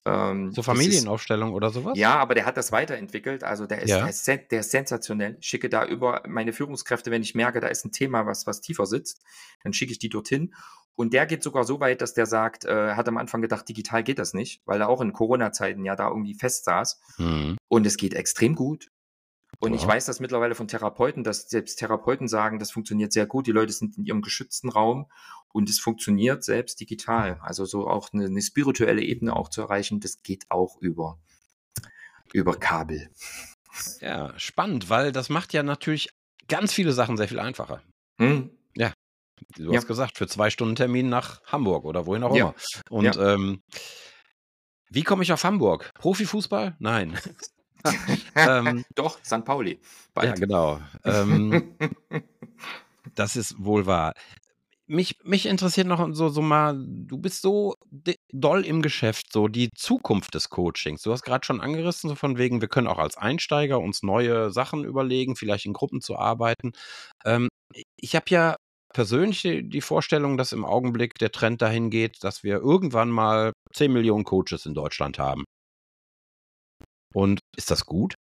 Ähm, So das ist Familienaufstellung oder sowas? ja, aber der hat das weiterentwickelt. Also, der ist der Ja. ist sen der ist sensationell. Ich schicke da über meine Führungskräfte, wenn ich merke, da ist 'n Thema, was was tiefer sitzt, dann schicke ich die dorthin. Und der geht sogar so weit, dass der sagt, äh, er hat am Anfang gedacht, digital geht das nicht, weil er auch in Corona-Zeiten ja da irgendwie festsaß. Mhm. Und es geht extrem gut. Und ich Ja. weiß das mittlerweile von Therapeuten, dass selbst Therapeuten sagen, das funktioniert sehr gut. Die Leute sind in ihrem geschützten Raum und es funktioniert selbst digital. Also, so auch 'ne 'ne spirituelle Ebene auch zu erreichen, das geht auch über über Kabel. Ja, spannend, weil das macht ja natürlich ganz viele Sachen sehr viel einfacher. Mhm. Ja, du hast Ja. gesagt, für zwei Stunden Termin nach Hamburg oder wohin auch Ja. immer. Und, Ja. ähm wie komme ich auf Hamburg? Profifußball? Nein. Ähm Doch, Sankt Pauli, Ja, bald. genau. Ähm das ist wohl wahr. Mich mich interessiert noch so so mal du bist so d doll im Geschäft, so die Zukunft des Coachings. Du hast grad schon angerissen, so von wegen, wir können auch als Einsteiger uns neue Sachen überlegen, vielleicht in Gruppen zu arbeiten. Ähm, i ich habe ja persönlich die die Vorstellung, dass im Augenblick der Trend dahin geht, dass wir irgendwann mal zehn Millionen Coaches in Deutschland haben. Und ist das gut?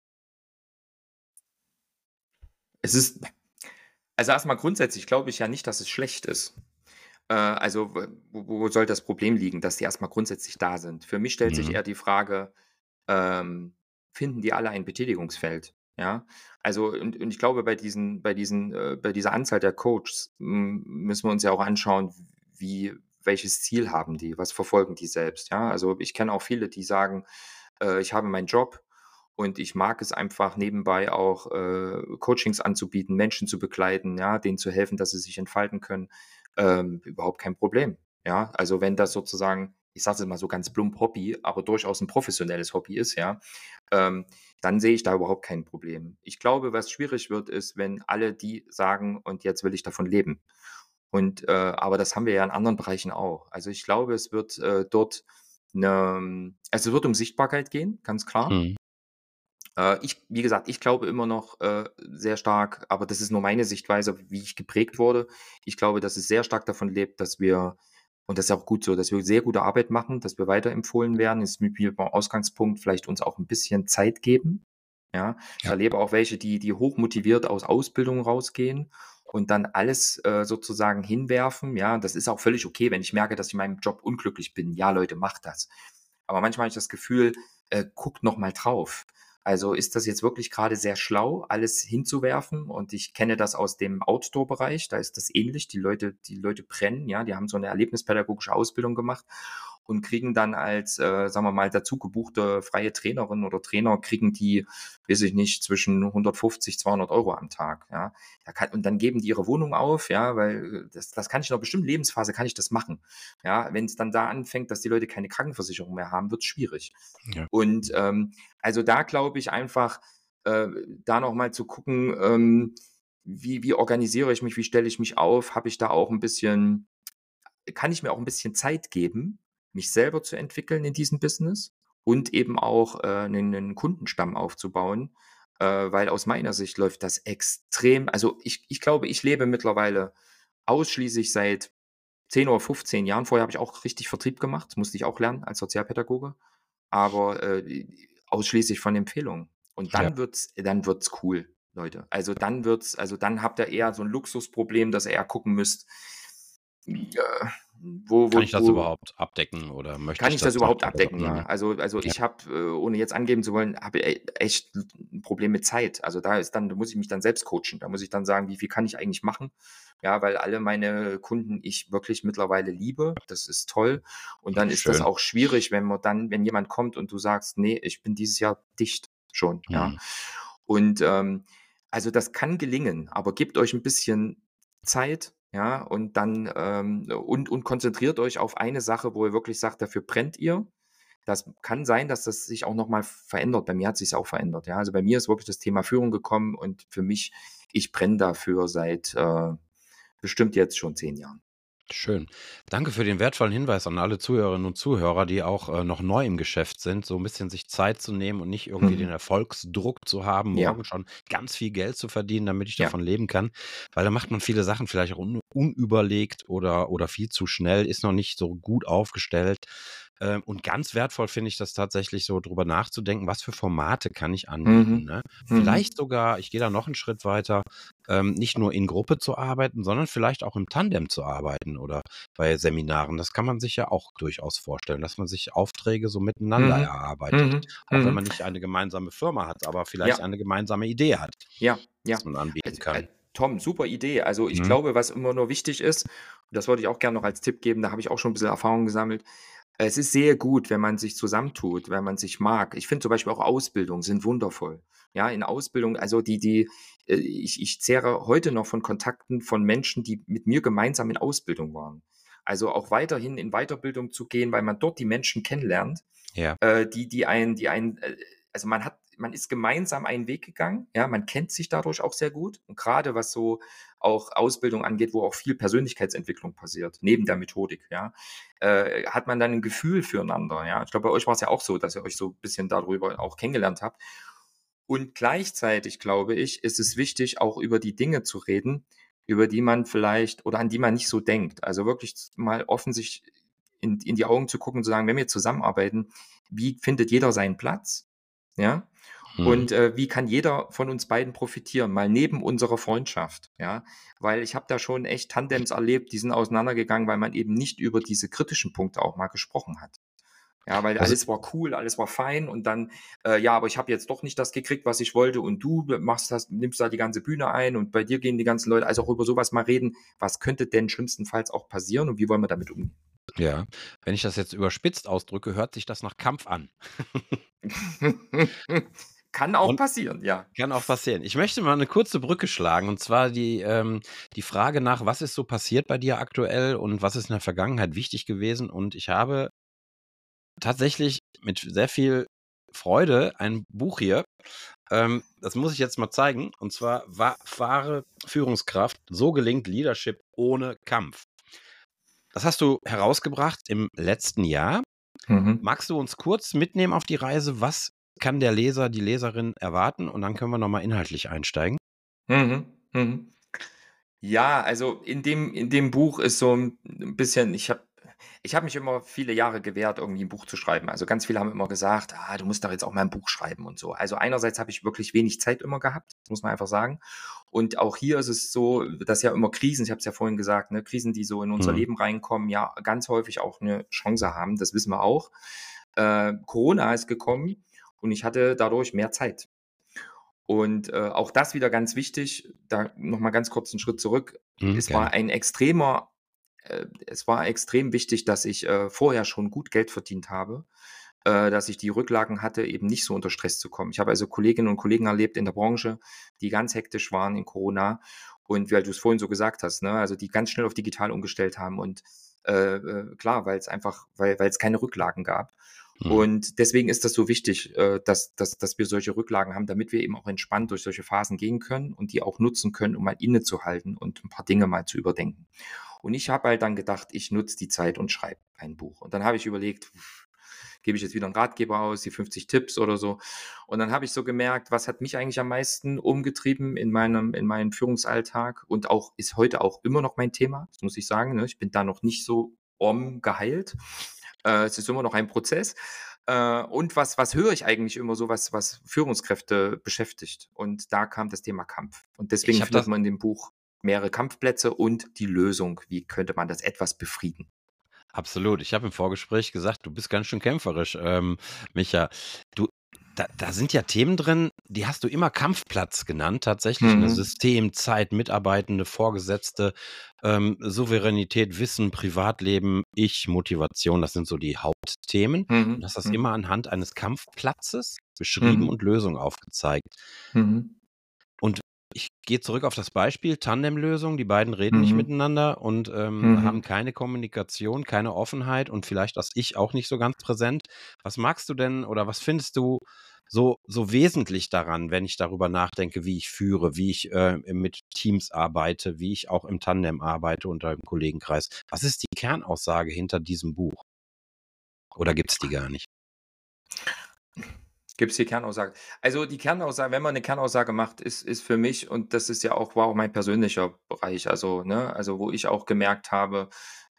Es ist also, erst mal grundsätzlich glaube ich ja nicht, dass es schlecht ist. Äh, also, w wo wo soll das Problem liegen, dass die erst mal grundsätzlich da sind? Für mich stellt sich Mhm. eher die Frage, ähm, finden die alle ein Betätigungsfeld, ja? Also, und und ich glaube, bei diesen bei diesen äh, bei dieser Anzahl der Coaches, hm, müssen wir uns ja auch anschauen, w wie welches Ziel haben die? Was verfolgen die selbst, ja? Also, ich kenne auch viele, die sagen, äh: „Ich habe meinen Job und ich mag es einfach nebenbei auch, äh, Coachings anzubieten, Menschen zu begleiten, ja, denen zu helfen, dass sie sich entfalten können.“ Ähm, überhaupt kein Problem, ja? Also, wenn das sozusagen, ich sage es jetzt mal so ganz plump, Hobby, aber durchaus 'n professionelles Hobby ist, ja, ähm, dann sehe ich da überhaupt kein Problem. Ich glaube, was schwierig wird, ist, wenn alle die sagen: „Und jetzt will ich davon leben.“ Und, äh aber das haben wir ja in anderen Bereichen auch. Also, ich glaube, es wird, äh, dort 'ne also, es wird um Sichtbarkeit gehen, ganz klar. Mhm. Äh, ich wie gesagt, ich glaube immer noch, äh, sehr stark, aber das ist nur meine Sichtweise, wie ich geprägt wurde. Ich glaube, dass es sehr stark davon lebt, dass wir und das ist auch gut so, dass wir sehr gute Arbeit machen, dass wir weiterempfohlen werden. Ist wie wie beim Ausgangspunkt vielleicht uns auch 'n bisschen Zeit geben, ja? Ich Ja. erlebe auch welche, die die hochmotiviert aus Ausbildungen rausgehen und dann alles, äh, sozusagen hinwerfen, ja? Das ist auch völlig okay, wenn ich merke, dass ich in meinem Job unglücklich bin. Ja, Leute, macht das. Aber manchmal habe ich das Gefühl, äh, guckt noch mal drauf. Also, ist das jetzt wirklich grade sehr schlau, alles hinzuwerfen? Und ich kenne das aus dem Outdoor-Bereich, da ist das ähnlich. Die Leute die Leute brennen, ja, die haben so 'ne erlebnispädagogische Ausbildung gemacht und kriegen dann als, äh, sagen wir mal, dazu gebuchte freie Trainerin oder Trainer kriegen die, weiß ich nicht, zwischen hundertfünfzig, zweihundert Euro am Tag, ja? Da kann und dann geben die ihre Wohnung auf, ja, weil, äh, das das kann ich in 'ner bestimmten Lebensphase kann ich das machen, ja? Wenn's dann da anfängt, dass die Leute keine Krankenversicherung mehr haben, wird's schwierig. Ja. Und, ähm, also, da glaube ich einfach, äh, da noch mal zu gucken, ähm, wie wie organisiere ich mich, wie stelle ich mich auf? Habe ich da auch 'n bisschen kann ich mir auch 'n bisschen Zeit geben, mich selber zu entwickeln in diesem Business und eben auch, äh, 'nen 'nen Kundenstamm aufzubauen? Äh, weil aus meiner Sicht läuft das extrem also, ich ich glaube, ich lebe mittlerweile ausschließlich seit zehn oder fünfzehn Jahren. Vorher habe ich auch richtig Vertrieb gemacht, das musste ich auch lernen als Sozialpädagoge, aber, äh, ausschließlich von Empfehlungen. Und Ja. dann wird's dann wird's cool, Leute. Also, dann wird's also, dann habt ihr eher so 'n Luxusproblem, dass ihr eher gucken müsst, äh, wo Kann wo ich das wo überhaupt abdecken oder möchte kann ich ich das das überhaupt machen oder abdecken, ja? mhm. Also also, Ja. ich habe, äh, ohne jetzt angeben zu wollen, habe e echt 'n Problem mit Zeit. Also, da ist dann da muss ich mich dann selbst coachen. Da muss ich dann sagen: „Wie viel kann ich eigentlich machen?“ Ja, weil alle meine Kunden ich wirklich mittlerweile liebe. Das ist toll. Und dann ist das Schön. auch schwierig, wenn man dann wenn jemand kommt und du sagst: „Ne, ich bin dieses Jahr dicht schon“, ja? Mhm. Und, ähm, also, das kann gelingen, aber gebt euch 'n bisschen Zeit, ja, und dann, ähm und und konzentriert euch auf eine Sache, wo ihr wirklich sagt, dafür brennt ihr. Das kann sein, dass das sich auch noch mal verändert. Bei mir hat sich's auch verändert, ja? Also, bei mir ist wirklich das Thema Führung gekommen und für mich ich brenne dafür seit, äh, bestimmt jetzt schon zehn Jahren. Schön. Danke für den wertvollen Hinweis an alle Zuhörerinnen und Zuhörer, die auch, äh, noch neu im Geschäft sind, so 'n bisschen sich Zeit zu nehmen und nicht irgendwie den Mhm. Erfolgsdruck zu haben, Ja. morgen schon ganz viel Geld zu verdienen, damit ich Ja. davon leben kann. Weil da macht man viele Sachen vielleicht auch un unüberlegt oder oder viel zu schnell, ist noch nicht so gut aufgestellt. Ähm, und ganz wertvoll finde ich das tatsächlich so, drüber nachzudenken, was für Formate kann ich anbieten, Mhm. ne? Vielleicht Mhm. sogar, ich gehe da noch einen Schritt weiter, ähm, nicht nur in Gruppe zu arbeiten, sondern vielleicht auch im Tandem zu arbeiten oder bei Seminaren. Das kann man sich ja auch durchaus vorstellen, dass man sich Aufträge so miteinander Mhm. erarbeitet, Mhm. auch wenn man Mhm. nicht eine gemeinsame Firma hat, aber vielleicht Ja. eine gemeinsame Idee hat, Ja, was ja. man anbieten Also, äh, kann. Tom, super Idee. Also, ich Mhm. glaube, was immer nur wichtig ist, und das wollte ich auch gerne noch als Tipp geben, da habe ich auch schon ein bisschen Erfahrung gesammelt. Es ist sehr gut, wenn man sich zusammentut, wenn man sich mag. Ich finde zum Beispiel auch Ausbildungen sind wundervoll. Ja, in Ausbildung, also die die äh, ich ich zehre heute noch von Kontakten von Menschen, die mit mir gemeinsam in Ausbildung waren. Also, auch weiterhin in Weiterbildung zu gehen, weil man dort die Menschen kennenlernt, Ja. äh, die die einen die einen äh, also man hat man ist gemeinsam einen Weg gegangen, ja, man kennt sich dadurch auch sehr gut und gerade was so auch Ausbildung angeht, wo auch viel Persönlichkeitsentwicklung passiert, neben der Methodik, ja, äh, hat man dann ein Gefühl füreinander, ja. Ich glaube, bei euch war es ja auch so, dass ihr euch so ein bisschen darüber auch kennengelernt habt. Und gleichzeitig, glaube ich, ist es wichtig, auch über die Dinge zu reden, über die man vielleicht oder an die man nicht so denkt. Also wirklich z mal offen sich in in die Augen zu gucken und zu sagen: „Wenn wir zusammenarbeiten, wie findet jeder seinen Platz?“ Ja? Mhm. Und, äh, wie kann jeder von uns beiden profitieren, mal neben unserer Freundschaft, ja? Weil ich habe da schon echt Tandems erlebt, die sind auseinandergegangen, weil man eben nicht über diese kritischen Punkte auch mal gesprochen hat. Ja, weil Das alles war cool, alles war fein und dann, äh, ja, aber ich habe jetzt doch nicht das gekriegt, was ich wollte und du machst das nimmst da die ganze Bühne ein und bei dir gehen die ganzen Leute also auch über sowas mal reden. Was könnte denn schlimmstenfalls auch passieren und wie wollen wir damit umgehen? Ja, wenn ich das jetzt überspitzt ausdrücke, hört sich das nach Kampf an. Kann auch Und passieren, ja. kann auch passieren. Ich möchte mal eine kurze Brücke schlagen, und zwar die ähm, die Frage nach: Was ist so passiert bei dir aktuell und was ist in der Vergangenheit wichtig gewesen? Und ich habe tatsächlich mit sehr viel Freude ein Buch hier, ähm, das muss ich jetzt mal zeigen, und zwar wa „Wahre Führungskraft, so gelingt Leadership ohne Kampf." Das hast du herausgebracht im letzten Jahr. Mhm. Magst du uns kurz mitnehmen auf die Reise? Was kann der Leser, die Leserin erwarten? Und dann können wir noch mal inhaltlich einsteigen. Mhm. Mhm. Ja, also in dem in dem Buch ist so ein 'n bisschen ich habe ich habe mich immer viele Jahre gewehrt, irgendwie ein Buch zu schreiben. Also, ganz viele haben immer gesagt: „Ah, du musst doch jetzt auch mal ein Buch schreiben“ und so. Also, einerseits habe ich wirklich wenig Zeit immer gehabt, das muss man einfach sagen. Und auch hier ist es so, dass ja immer Krisen ich habe es ja vorhin gesagt, ne, Krisen, die so in unser Mhm. Leben reinkommen, ja ganz häufig auch eine Chance haben, das wissen wir auch. Äh, Corona ist gekommen und ich hatte dadurch mehr Zeit. Und, äh, auch das wieder ganz wichtig, da noch mal ganz kurz 'n Schritt zurück. Mhm, Es gerne. war ein extremer äh, es war extrem wichtig, dass ich, äh, vorher schon gut Geld verdient habe, äh, dass ich die Rücklagen hatte, eben nicht so unter Stress zu kommen. Ich habe also Kolleginnen und Kollegen erlebt in der Branche, die ganz hektisch waren in Corona und weil du's vorhin so gesagt hast, ne, also die ganz schnell auf digital umgestellt haben und, äh, äh, klar, weil's einfach weil weil's keine Rücklagen gab. Mhm. Und deswegen ist das so wichtig, äh, dass dass dass wir solche Rücklagen haben, damit wir eben auch entspannt durch solche Phasen gehen können und die auch nutzen können, um mal innezuhalten und ein paar Dinge mal zu überdenken. Und ich habe halt dann gedacht, ich nutze die Zeit und schreibe ein Buch. Und dann habe ich überlegt, pf, gebe ich jetzt wieder einen Ratgeber aus, die fünfzig Tipps oder so. Und dann habe ich so gemerkt, was hat mich eigentlich am meisten umgetrieben in meinem in meinem Führungsalltag und auch ist heute auch immer noch mein Thema, das muss ich sagen, ne? Ich bin da noch nicht so, um, geheilt. Äh, es ist immer noch ein Prozess. Äh, und was was höre ich eigentlich immer so, was was Führungskräfte beschäftigt? Und da kam das Thema Kampf. Und Ich deswegen habe findet das man in dem Buch mehrere Kampfplätze und die Lösung. Wie könnte man das etwas befrieden? absolut. Ich habe im Vorgespräch gesagt, du bist ganz schön kämpferisch, ähm, Micha. Du, da da sind ja Themen drin, die hast du immer Kampfplatz genannt, tatsächlich, ne? Mhm. System, Zeit, Mitarbeitende, Vorgesetzte, ähm, Souveränität, Wissen, Privatleben, Ich, Motivation, das sind so die Hauptthemen und Mhm. hast das Mhm. immer anhand eines Kampfplatzes beschrieben Mhm. und Lösungen aufgezeigt. Mhm. Und ich gehe zurück auf das Beispiel Tandemlösung. Die beiden reden nicht Mhm. miteinander und, ähm, haben Mhm. keine Kommunikation, keine Offenheit und vielleicht das Ich auch nicht so ganz präsent. Was magst du denn oder was findest du so so wesentlich daran, wenn ich darüber nachdenke, wie ich führe, wie ich, äh, mit Teams arbeite, wie ich auch im Tandem arbeite unter dem Kollegenkreis? Was ist die Kernaussage hinter diesem Buch oder gibt's die gar nicht? Gibt's die Kernaussage? Also, die Kernaussage wenn man eine Kernaussage macht, ist ist für mich und das ist ja auch war auch mein persönlicher Bereich, also, ne also, wo ich auch gemerkt habe,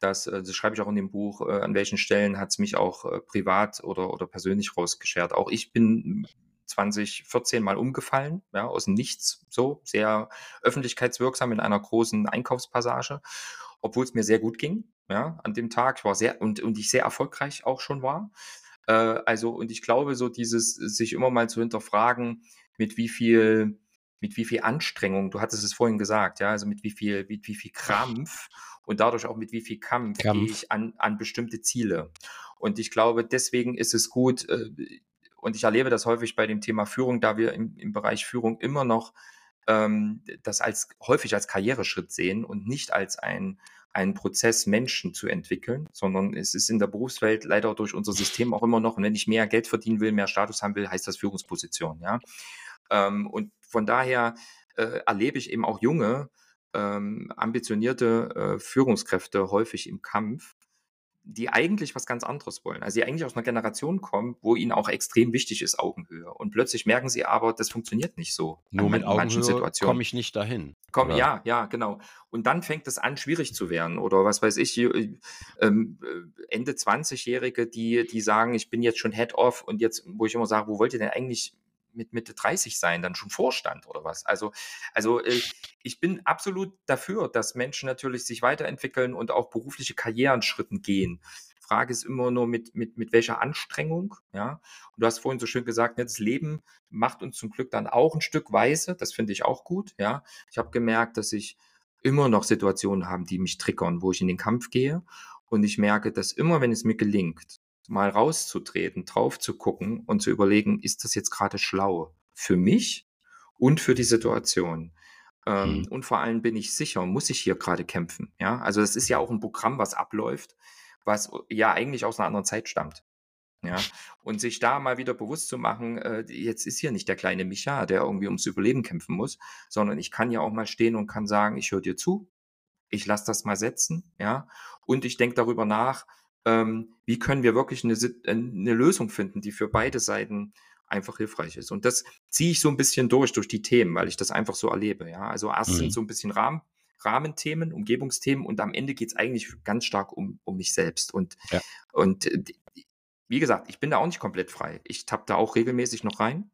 dass, äh, das schreibe ich auch in dem Buch, äh, an welchen Stellen hat es mich auch äh, privat oder, oder persönlich rausgeschert. Auch ich bin zwanzig vierzehn mal umgefallen, ja, aus dem Nichts, so sehr öffentlichkeitswirksam in einer großen Einkaufspassage, obwohl es mir sehr gut ging, ja, an dem Tag. Ich war sehr und, und ich sehr erfolgreich auch schon war. Äh, also, und ich glaube, so dieses sich immer mal zu hinterfragen, mit wie viel, mit wie viel Anstrengung, du hattest es vorhin gesagt, ja, also mit wie viel, mit wie viel Krampf und dadurch auch mit wie viel Kampf gehe Kampf. ich an, an bestimmte Ziele. Und ich glaube, deswegen ist es gut, äh, und ich erlebe das häufig bei dem Thema Führung, da wir im, im Bereich Führung immer noch ähm, das als häufig als Karriereschritt sehen und nicht als ein einen Prozess, Menschen zu entwickeln, sondern es ist in der Berufswelt leider durch unser System auch immer noch, und wenn ich mehr Geld verdienen will, mehr Status haben will, heißt das Führungsposition, ja. Ähm, und von daher äh, erlebe ich eben auch junge, ähm, ambitionierte äh, Führungskräfte häufig im Kampf, die eigentlich was ganz anderes wollen. Also die eigentlich aus einer Generation kommen, wo ihnen auch extrem wichtig ist Augenhöhe. Und plötzlich merken sie aber, das funktioniert nicht so an Nur man, mit in manchen Augenhöhe komme Situationen. ich nicht dahin, Komm, oder? ja, ja, genau. Und dann fängt es an, schwierig zu werden. Oder was weiß ich, äh, ähm, äh, Ende zwanzig-Jährige, die, die sagen, ich bin jetzt schon Head-Off und jetzt, wo ich immer sage, wo wollt ihr denn eigentlich mit Mitte dreißig sein? Dann schon Vorstand oder was? Also, also äh, ich bin absolut dafür, dass Menschen natürlich sich weiterentwickeln und auch berufliche Karrierenschritten gehen. Frage ist immer nur mit, mit, mit welcher Anstrengung, ja. Und du hast vorhin so schön gesagt, ne, das Leben macht uns zum Glück dann auch ein Stück weise. Das finde ich auch gut, ja. Ich habe gemerkt, dass ich immer noch Situationen habe, die mich triggern, wo ich in den Kampf gehe. Und ich merke, dass immer, wenn es mir gelingt, mal rauszutreten, drauf zu gucken und zu überlegen, ist das jetzt gerade schlau für mich und für die Situation? Ähm, Mhm. und vor allem bin ich sicher, muss ich hier gerade kämpfen? Ja, also es ist ja auch ein Programm, was abläuft, was ja eigentlich aus einer anderen Zeit stammt. Ja, und sich da mal wieder bewusst zu machen, äh, jetzt ist hier nicht der kleine Micha, der irgendwie ums Überleben kämpfen muss, sondern ich kann ja auch mal stehen und kann sagen, ich höre dir zu, ich lasse das mal setzen, ja, und ich denke darüber nach, ähm, wie können wir wirklich eine, Sit- äh, eine Lösung finden, die für beide Seiten einfach hilfreich ist. Und das ziehe ich so ein bisschen durch, durch die Themen, weil ich das einfach so erlebe, ja. Also erst sind Mhm. so ein bisschen Rahmen, Rahmenthemen, Umgebungsthemen und am Ende geht es eigentlich ganz stark um, um mich selbst. Und, Ja. und äh, wie gesagt, ich bin da auch nicht komplett frei. Ich tappe da auch regelmäßig noch rein.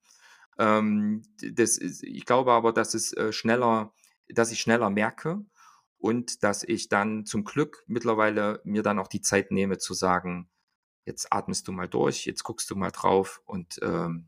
Ähm, das ist, ich glaube aber, dass es äh, schneller, dass ich schneller merke und dass ich dann zum Glück mittlerweile mir dann auch die Zeit nehme zu sagen, jetzt atmest du mal durch, jetzt guckst du mal drauf und, ähm,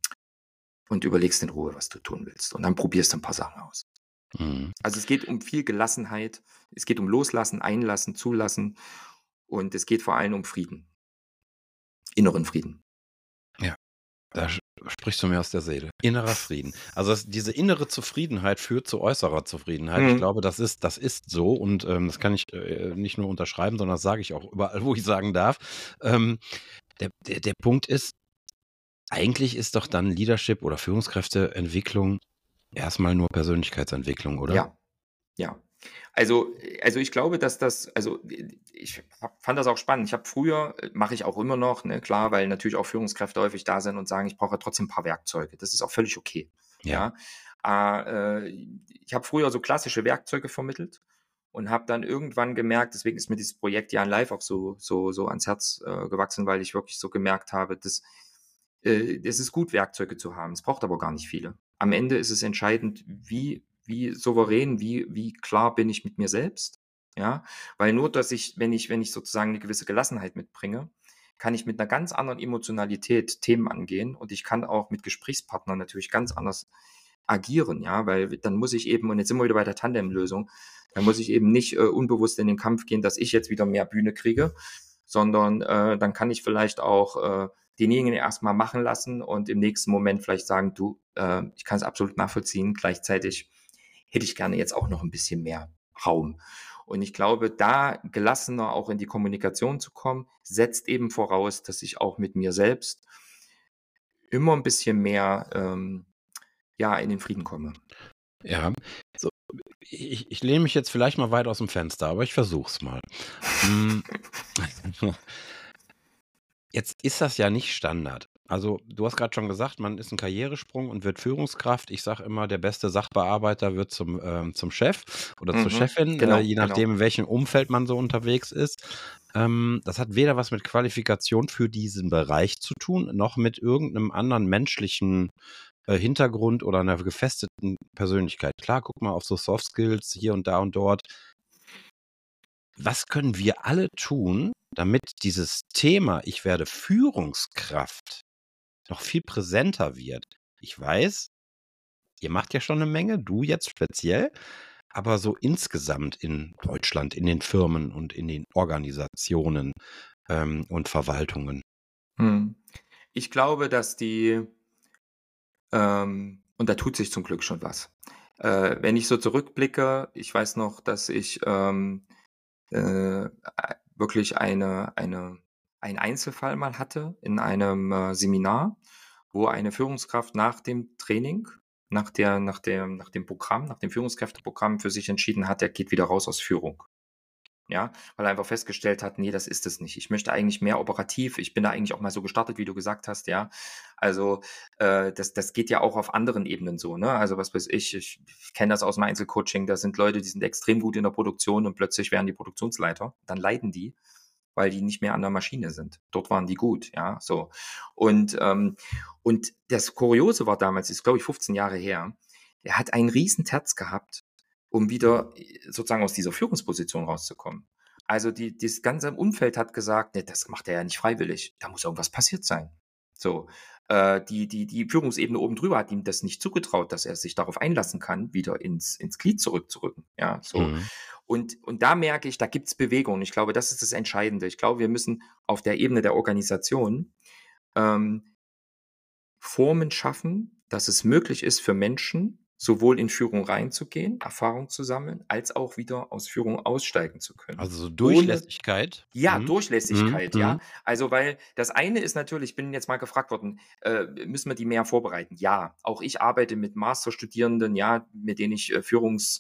und überlegst in Ruhe, was du tun willst. Und dann probierst du ein paar Sachen aus. Mhm. Also es geht um viel Gelassenheit, es geht um Loslassen, Einlassen, Zulassen und es geht vor allem um Frieden, inneren Frieden. Ja, da sch sprichst du mir aus der Seele. Innerer Frieden. Also, das diese innere Zufriedenheit führt zu äußerer Zufriedenheit. Ich Mhm. glaube, das ist das ist so und, ähm, das kann ich, äh, nicht nur unterschreiben, sondern das sage ich auch überall, wo ich sagen darf. Ähm, der der der Punkt ist, eigentlich ist doch dann Leadership oder Führungskräfteentwicklung erstmal nur Persönlichkeitsentwicklung, oder? Ja, ja. Also äh, also, ich glaube, dass das also, äh, ich habe fand das auch spannend. Ich habe früher äh, mache ich auch immer noch, ne, klar, weil natürlich auch Führungskräfte häufig da sind und sagen: „Ich brauche ja trotzdem 'n paar Werkzeuge.“ Das ist auch völlig okay, Ja. ja? Ah, äh, ich habe früher so klassische Werkzeuge vermittelt und habe dann irgendwann gemerkt, deswegen ist mir dieses Projekt Jahren Live auch so so so ans Herz, äh, gewachsen, weil ich wirklich so gemerkt habe, dass äh, es ist gut, Werkzeuge zu haben. Es braucht aber gar nicht viele. Am Ende ist es entscheidend, wie wie souverän, wie wie klar bin ich mit mir selbst, ja? Weil nur, dass ich wenn ich wenn ich sozusagen eine gewisse Gelassenheit mitbringe, kann ich mit einer ganz anderen Emotionalität Themen angehen und ich kann auch mit Gesprächspartnern natürlich ganz anders agieren, ja? Weil dann muss ich eben und jetzt sind wir wieder bei der Tandemlösung, dann muss ich eben nicht, äh, unbewusst in den Kampf gehen, dass ich jetzt wieder mehr Bühne kriege, sondern, äh, dann kann ich vielleicht auch, äh, denjenigen erst mal machen lassen und im nächsten Moment vielleicht sagen: „Du, äh, ich kann es absolut nachvollziehen. Gleichzeitig hätte ich gerne jetzt auch noch ein bisschen mehr Raum.“ Und ich glaube, da gelassener auch in die Kommunikation zu kommen, setzt eben voraus, dass ich auch mit mir selbst immer ein bisschen mehr, ähm, ja, in den Frieden komme. Ja. So, ich ich lehne mich jetzt vielleicht mal weit aus dem Fenster, aber ich versuche es mal. Hm, jetzt ist das ja nicht Standard. Also, du hast gerade schon gesagt, man ist 'n Karrieresprung und wird Führungskraft. Ich sage immer, der beste Sachbearbeiter wird zum, ähm zum Chef oder zur Mhm. Chefin, äh, Genau, je genau. nachdem, in welchem Umfeld man so unterwegs ist. Ähm, das hat weder was mit Qualifikation für diesen Bereich zu tun, noch mit irgendeinem anderen menschlichen, äh, Hintergrund oder einer gefestigten Persönlichkeit. Klar, guck mal auf so Soft Skills hier und da und dort. Was können wir alle tun, damit dieses Thema „Ich werde Führungskraft“ noch viel präsenter wird? Ich weiß, ihr macht ja schon 'ne Menge, du jetzt speziell, aber so insgesamt in Deutschland, in den Firmen und in den Organisationen, ähm, und Verwaltungen. Mhm. Ich glaube, dass die ähm, und da tut sich zum Glück schon was. Äh, wenn ich so zurückblicke, ich weiß noch, dass ich, ähm, äh, ei wirklich eine eine einen Einzelfall mal hatte in einem, äh, Seminar, wo eine Führungskraft nach dem Training, nach der nach dem nach dem Programm nach dem Führungskräfteprogramm für sich entschieden hat, er geht wieder raus aus Führung. Ja, weil er einfach festgestellt hat: „Ne, das ist es nicht. Ich möchte eigentlich mehr operativ. Ich bin da eigentlich auch mal so gestartet, wie du gesagt hast, ja. Also, äh, das das geht ja auch auf anderen Ebenen so, ne? Also, was weiß ich, ich ich kenne das aus'm Einzelcoaching, da sind Leute, die sind extrem gut in der Produktion und plötzlich werden die Produktionsleiter. Dann leiden die, weil die nicht mehr an der Maschine sind. Dort waren die gut, ja, so. Und, ähm und das Kuriose war damals, ist, glaube ich, fünfzehn Jahre her, er hat ein Riesenterz gehabt, um wieder, äh, sozusagen aus dieser Führungsposition rauszukommen. Also, die das ganze Umfeld hat gesagt: „Ne, das macht er ja nicht freiwillig. Da muss irgendwas passiert sein.“ So, äh, die die die Führungsebene oben drüber hat ihm das nicht zugetraut, dass er sich darauf einlassen kann, wieder ins ins Glied zurückzurücken, ja, so. Mhm. Und und da merke ich, da gibt's Bewegung. Ich glaube, das ist das Entscheidende. Ich glaube, wir müssen auf der Ebene der Organisation, ähm Formen schaffen, dass es möglich ist für Menschen, sowohl in Führung reinzugehen, Erfahrung zu sammeln, als auch wieder aus Führung aussteigen zu können. Also, so Ohne Durchlässigkeit. ja, Mhm. Mhm. Durchlässigkeit, ja. Mhm. Also, weil das eine ist natürlich, ich bin jetzt mal gefragt worden, äh, müssen wir die mehr vorbereiten? Ja, auch ich arbeite mit Masterstudierenden, ja, mit denen ich, äh, Führungs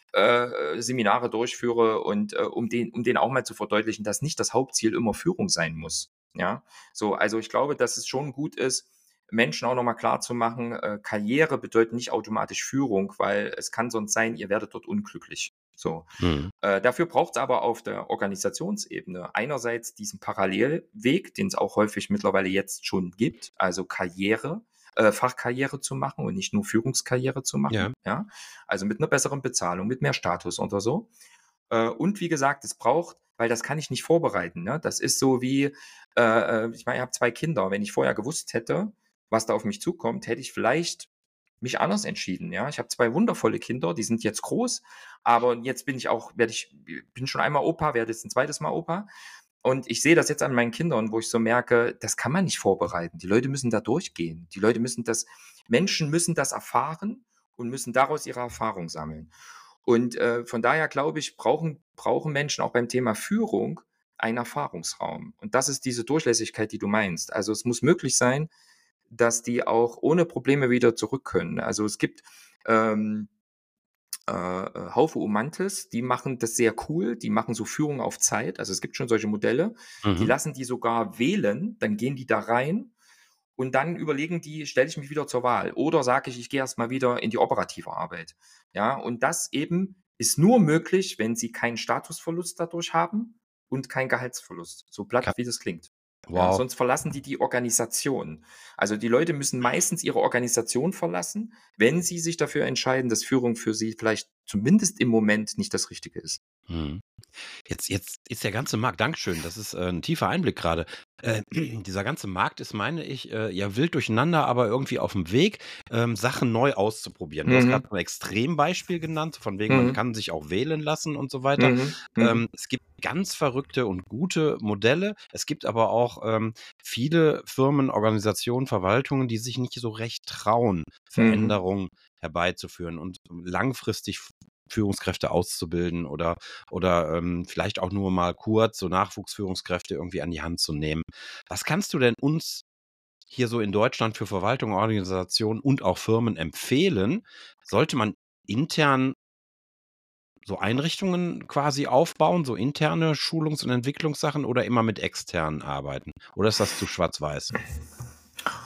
äh, Seminare durchführe und, äh, um den um denen auch mal zu verdeutlichen, dass nicht das Hauptziel immer Führung sein muss, ja? So, also, ich glaube, dass es schon gut ist, Menschen auch noch mal klarzumachen, äh, Karriere bedeutet nicht automatisch Führung, weil es kann sonst sein, ihr werdet dort unglücklich. So. Mhm. Äh, dafür braucht's aber auf der Organisationsebene einerseits diesen Parallelweg, den es auch häufig mittlerweile jetzt schon gibt, also Karriere äh, Fachkarriere zu machen und nicht nur Führungskarriere zu Ja. machen, ja? Also, mit 'ner besseren Bezahlung, mit mehr Status oder so. Äh, und wie gesagt, es braucht, weil das kann ich nicht vorbereiten, ne? Das ist so wie, äh, äh, ich meine, ich habe zwei Kinder. Wenn ich vorher gewusst hätte, was da auf mich zukommt, hätte ich vielleicht mich anders entschieden, ja? Ich habe zwei wundervolle Kinder, die sind jetzt groß, aber jetzt bin ich auch werde ich bin schon einmal Opa, werde jetzt 'n zweites Mal Opa. Und ich sehe das jetzt an meinen Kindern, wo ich so merke, das kann man nicht vorbereiten. Die Leute müssen da durchgehen. Die Leute müssen das Menschen müssen das erfahren und müssen daraus ihre Erfahrung sammeln. Und, äh, von daher glaube ich, brauchen brauchen Menschen auch beim Thema Führung einen Erfahrungsraum. Und das ist diese Durchlässigkeit, die du meinst. Also, es muss möglich sein, dass die auch ohne Probleme wieder zurück können. Also, es gibt, ähm, äh, äh, Haufe Umantes, die machen das sehr cool. Die machen so Führung auf Zeit. Also, es gibt schon solche Modelle. Die Mhm. lassen die sogar wählen, dann gehen die da rein und dann überlegen die: „Stelle ich mich wieder zur Wahl oder sage ich, ich gehe erst mal wieder in die operative Arbeit?“ Ja, und das eben ist nur möglich, wenn sie keinen Statusverlust dadurch haben und keinen Gehaltsverlust, so Ka platt wie das klingt. Ja, Wow. sonst verlassen die die Organisation. Also, die Leute müssen meistens ihre Organisation verlassen, wenn sie sich dafür entscheiden, dass Führung für sie vielleicht zumindest im Moment nicht das Richtige ist. Mhm. Jetzt jetzt ist der ganze Markt Dankeschön, das ist, äh, 'n tiefer Einblick grade. Äh, dieser ganze Markt ist, meine ich, äh, ja wild durcheinander, aber irgendwie aufm Weg, ähm, Sachen neu auszuprobieren. Du hast grad Mhm. 'n Extrembeispiel genannt, so von wegen, man Mhm. kann sich auch wählen lassen und so weiter. Mhm. Ähm, Mhm. es gibt ganz verrückte und gute Modelle. Es gibt aber auch, ähm, viele Firmen, Organisationen, Verwaltungen, die sich nicht so recht trauen, Mhm. Veränderungen herbeizuführen und langfristig F Führungskräfte auszubilden oder oder, ähm, vielleicht auch nur mal kurz so Nachwuchsführungskräfte irgendwie an die Hand zu nehmen. Was kannst du denn uns hier so in Deutschland für Verwaltung, Organisation und auch Firmen empfehlen? Sollte man intern so Einrichtungen quasi aufbauen, so interne Schulungs und Entwicklungssachen oder immer mit externen arbeiten? Oder ist das zu schwarz-weiß?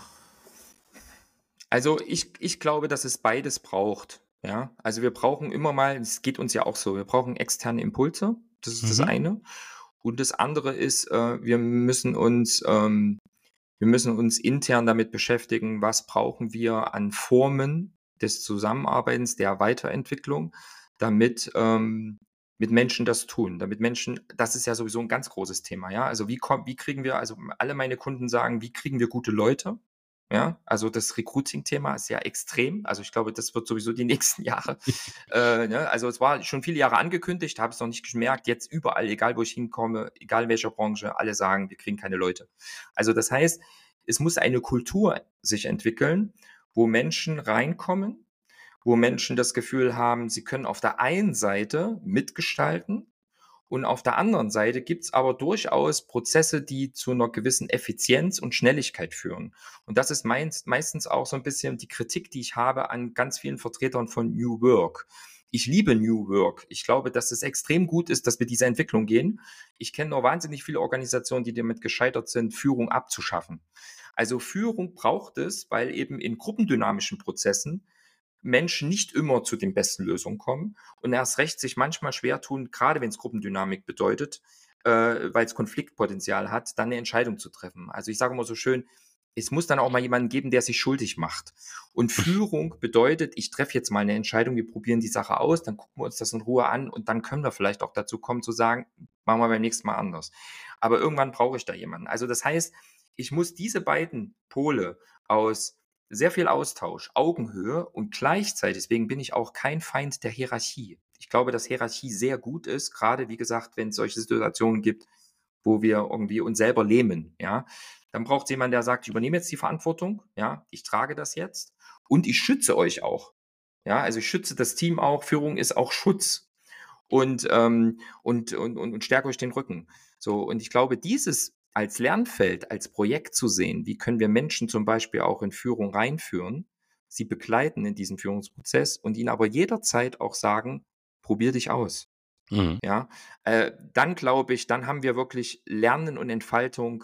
Also, ich ich glaube, dass es beides braucht, ja? Also, wir brauchen immer mal es geht uns ja auch so, wir brauchen externe Impulse, das ist das Mhm. eine. Und das andere ist, äh, wir müssen uns ähm, wir müssen uns intern damit beschäftigen, was brauchen wir an Formen des Zusammenarbeitens, der Weiterentwicklung, damit, ähm mit Menschen das tun, damit Menschen das ist ja sowieso ein ganz großes Thema, ja? Also, wie kommen wie kriegen wir also, alle meine Kunden sagen: „Wie kriegen wir gute Leute?“ Ja, also das Recruiting-Thema ist ja extrem. Also, ich glaube, das wird sowieso die nächsten Jahre, äh, ne also, es war schon viele Jahre angekündigt, habe es noch nicht gemerkt. Jetzt überall, egal wo ich hinkomme, egal in welcher Branche, alle sagen: „Wir kriegen keine Leute.“ Also, das heißt, es muss eine Kultur sich entwickeln, wo Menschen reinkommen, wo Menschen das Gefühl haben, sie können auf der einen Seite mitgestalten und auf der anderen Seite gibt's aber durchaus Prozesse, die zu einer gewissen Effizienz und Schnelligkeit führen. Und das ist meins meistens auch so ein bisschen die Kritik, die ich habe an ganz vielen Vertretern von New Work. Ich liebe New Work. Ich glaube, dass es extrem gut ist, dass wir diese Entwicklung gehen. Ich kenne nur wahnsinnig viele Organisationen, die damit gescheitert sind, Führung abzuschaffen. Also, Führung braucht es, weil eben in gruppendynamischen Prozessen Menschen nicht immer zu den besten Lösungen kommen und erst recht sich manchmal schwer tun, gerade wenn es Gruppendynamik bedeutet, äh, weil es Konfliktpotenzial hat, dann eine Entscheidung zu treffen. Also, ich sage immer so schön, es muss dann auch mal jemanden geben, der sich schuldig macht. Und Führung bedeutet, ich treffe jetzt mal eine Entscheidung, wir probieren die Sache aus, dann gucken wir uns das in Ruhe an und dann können wir vielleicht auch dazu kommen zu sagen: „Machen wir beim nächsten Mal anders.“ Aber irgendwann brauche ich da jemanden. Also, das heißt, ich muss diese beiden Pole aus sehr viel Austausch, Augenhöhe und gleichzeitig deswegen bin ich auch kein Feind der Hierarchie. Ich glaube, dass Hierarchie sehr gut ist, gerade wie gesagt, wenn es solche Situationen gibt, wo wir irgendwie uns selber lähmen, ja? Dann braucht's jemanden, der sagt: „Ich übernehme jetzt die Verantwortung, ja, ich trage das jetzt und ich schütze euch auch.“ Ja, also ich schütze das Team auch. Führung ist auch Schutz und, ähm, und und und und stärke euch den Rücken. So, und ich glaube, dieses als Lernfeld, als Projekt zu sehen, wie können wir Menschen zum Beispiel auch in Führung reinführen, sie begleiten in diesem Führungsprozess und ihnen aber jederzeit auch sagen: „Probier dich aus.“ Mhm. Ja, äh, dann glaube ich, dann haben wir wirklich Lernen und Entfaltung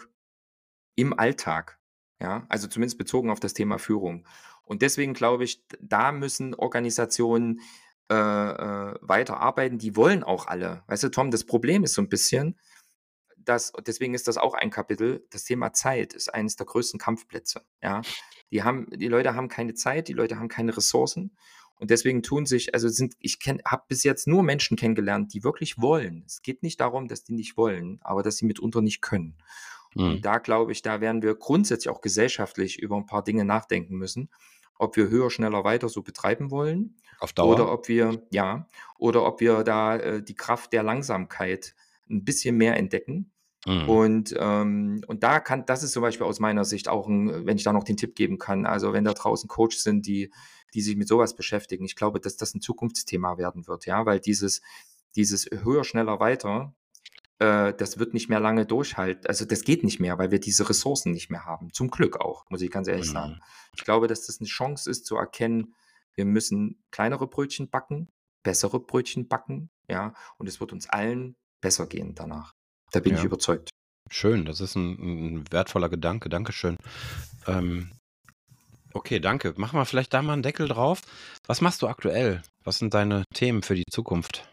im Alltag, ja, also zumindest bezogen auf das Thema Führung. Und deswegen glaube ich, d da müssen Organisationen, äh, äh, weiterarbeiten. Die wollen auch alle. Weißt du, Tom, das Problem ist so ein bisschen, dass und deswegen ist das auch ein Kapitel, das Thema Zeit ist eines der größten Kampfplätze, ja? Die haben die Leute haben keine Zeit, die Leute haben keine Ressourcen und deswegen tun sich also sind ich kenne habe bis jetzt nur Menschen kennengelernt, die wirklich wollen. Es geht nicht darum, dass die nicht wollen, aber dass sie mitunter nicht können. Und Mhm. da glaube ich, da werden wir grundsätzlich auch gesellschaftlich über ein paar Dinge nachdenken müssen, ob wir höher, schneller, weiter so betreiben wollen Auf Dauer? oder ob wir ja, oder ob wir da, äh, die Kraft der Langsamkeit ein bisschen mehr entdecken. Mhm. Und, ähm und da kann das ist zum Beispiel aus meiner Sicht auch 'n wenn ich da noch den Tipp geben kann, also, wenn da draußen Coaches sind, die die sich mit sowas beschäftigen. Ich glaube, dass das ein Zukunftsthema werden wird, ja, weil dieses dieses höher, schneller, weiter äh, das wird nicht mehr lange durchhalten. Also, das geht nicht mehr, weil wir diese Ressourcen nicht mehr haben. Zum Glück auch, muss ich ganz ehrlich sagen. Mhm. Ich glaube, dass das eine Chance ist zu erkennen, wir müssen kleinere Brötchen backen, bessere Brötchen backen, ja, und es wird uns allen besser gehen danach. Da bin ich Ja, überzeugt. schön. Das ist ein 'n wertvoller Gedanke. Dankeschön. Ähm, okay, danke. Machen wir vielleicht da mal 'n Deckel drauf. Was machst du aktuell? Was sind deine Themen für die Zukunft?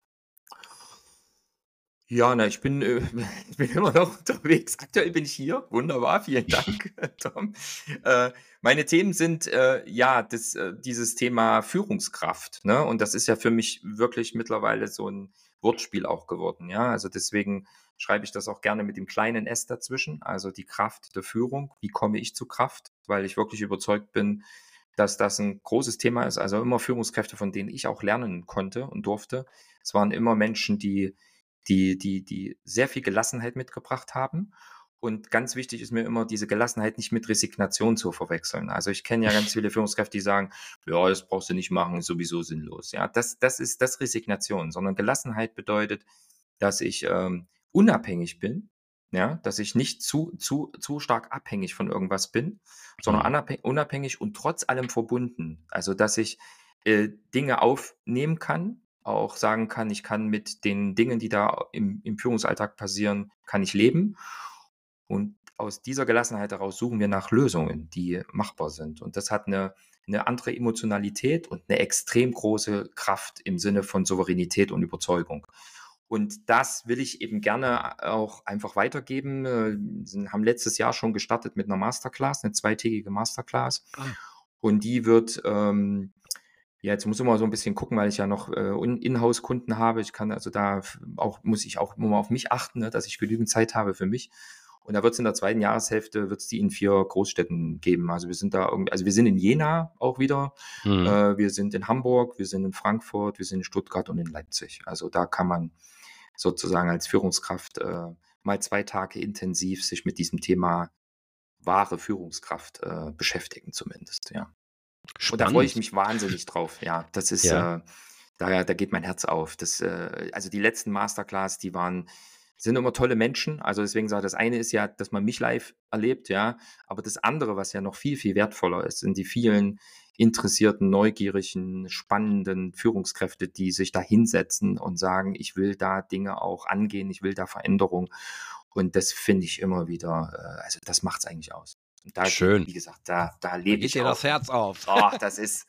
Ja, na, ich bin, äh ich bin immer noch unterwegs. Aktuell bin ich hier. Wunderbar, vielen Dank, Tom. Äh, meine Themen sind, äh, ja, das äh, dieses Thema Führungskraft, ne? Und das ist ja für mich wirklich mittlerweile so ein Wortspiel auch geworden, ja? Also, deswegen schreibe ich das auch gerne mit dem kleinen S dazwischen, also die Kraft der Führung. Wie komme ich zu Kraft? Weil ich wirklich überzeugt bin, dass das ein großes Thema ist. Also, immer Führungskräfte, von denen ich auch lernen konnte und durfte. Es waren immer Menschen, die die die die sehr viel Gelassenheit mitgebracht haben. Und ganz wichtig ist mir immer, diese Gelassenheit nicht mit Resignation zu verwechseln. Also, ich kenne ja ganz viele Führungskräfte, die sagen: „Ja, das brauchst du nicht machen, ist sowieso sinnlos.“ Ja, das das ist das Resignation, sondern Gelassenheit bedeutet, dass ich, ähm, unabhängig bin, ja, dass ich nicht zu zu zu stark abhängig von irgendwas bin, sondern Mhm. anabhä unabhängig und trotz allem verbunden. Also, dass ich, äh, Dinge aufnehmen kann, auch sagen kann, ich kann mit den Dingen, die da im im Führungsalltag passieren kann ich leben und aus dieser Gelassenheit heraus suchen wir nach Lösungen, die machbar sind. Und das hat eine, eine andere Emotionalität und eine extrem große Kraft im Sinne von Souveränität und Überzeugung. Und das will ich eben gerne auch einfach weitergeben. Äh, sind, haben letztes Jahr schon gestartet mit einer Masterclass, eine zweitägige Masterclass. Ah, Und die wird, ähm, ja, jetzt muss ich mal so ein bisschen gucken, weil ich ja noch äh, In- Inhouse-Kunden habe. Ich kann also da f- auch, muss ich auch immer mal auf mich achten, ne, dass ich genügend Zeit habe für mich. Und da wird es in der zweiten Jahreshälfte, wird es die in vier Großstädten geben. Also wir sind da irgendwie, also wir sind in Jena auch wieder, mhm. äh, wir sind in Hamburg, wir sind in Frankfurt, wir sind in Stuttgart und in Leipzig. Also da kann man sozusagen als Führungskraft äh, mal zwei Tage intensiv sich mit diesem Thema wahre Führungskraft äh, beschäftigen zumindest, ja. Und da freue ich Spannend. mich wahnsinnig drauf. Ja, das ist, Ja. äh, da, da geht mein Herz auf. Das, äh, also die letzten Masterclass, die waren, sind immer tolle Menschen. Also deswegen sage ich, das eine ist ja, dass man mich live erlebt, ja. Aber das andere, was ja noch viel, viel wertvoller ist, sind die vielen interessierten, neugierigen, spannenden Führungskräfte, die sich da hinsetzen und sagen, ich will da Dinge auch angehen, ich will da Veränderung. Und das finde ich immer wieder, äh, also das macht es eigentlich aus. Und da geht, Schön. wie gesagt, da, da Da lebe geht ich dir das auch. Und Herz auf. ach, das ist,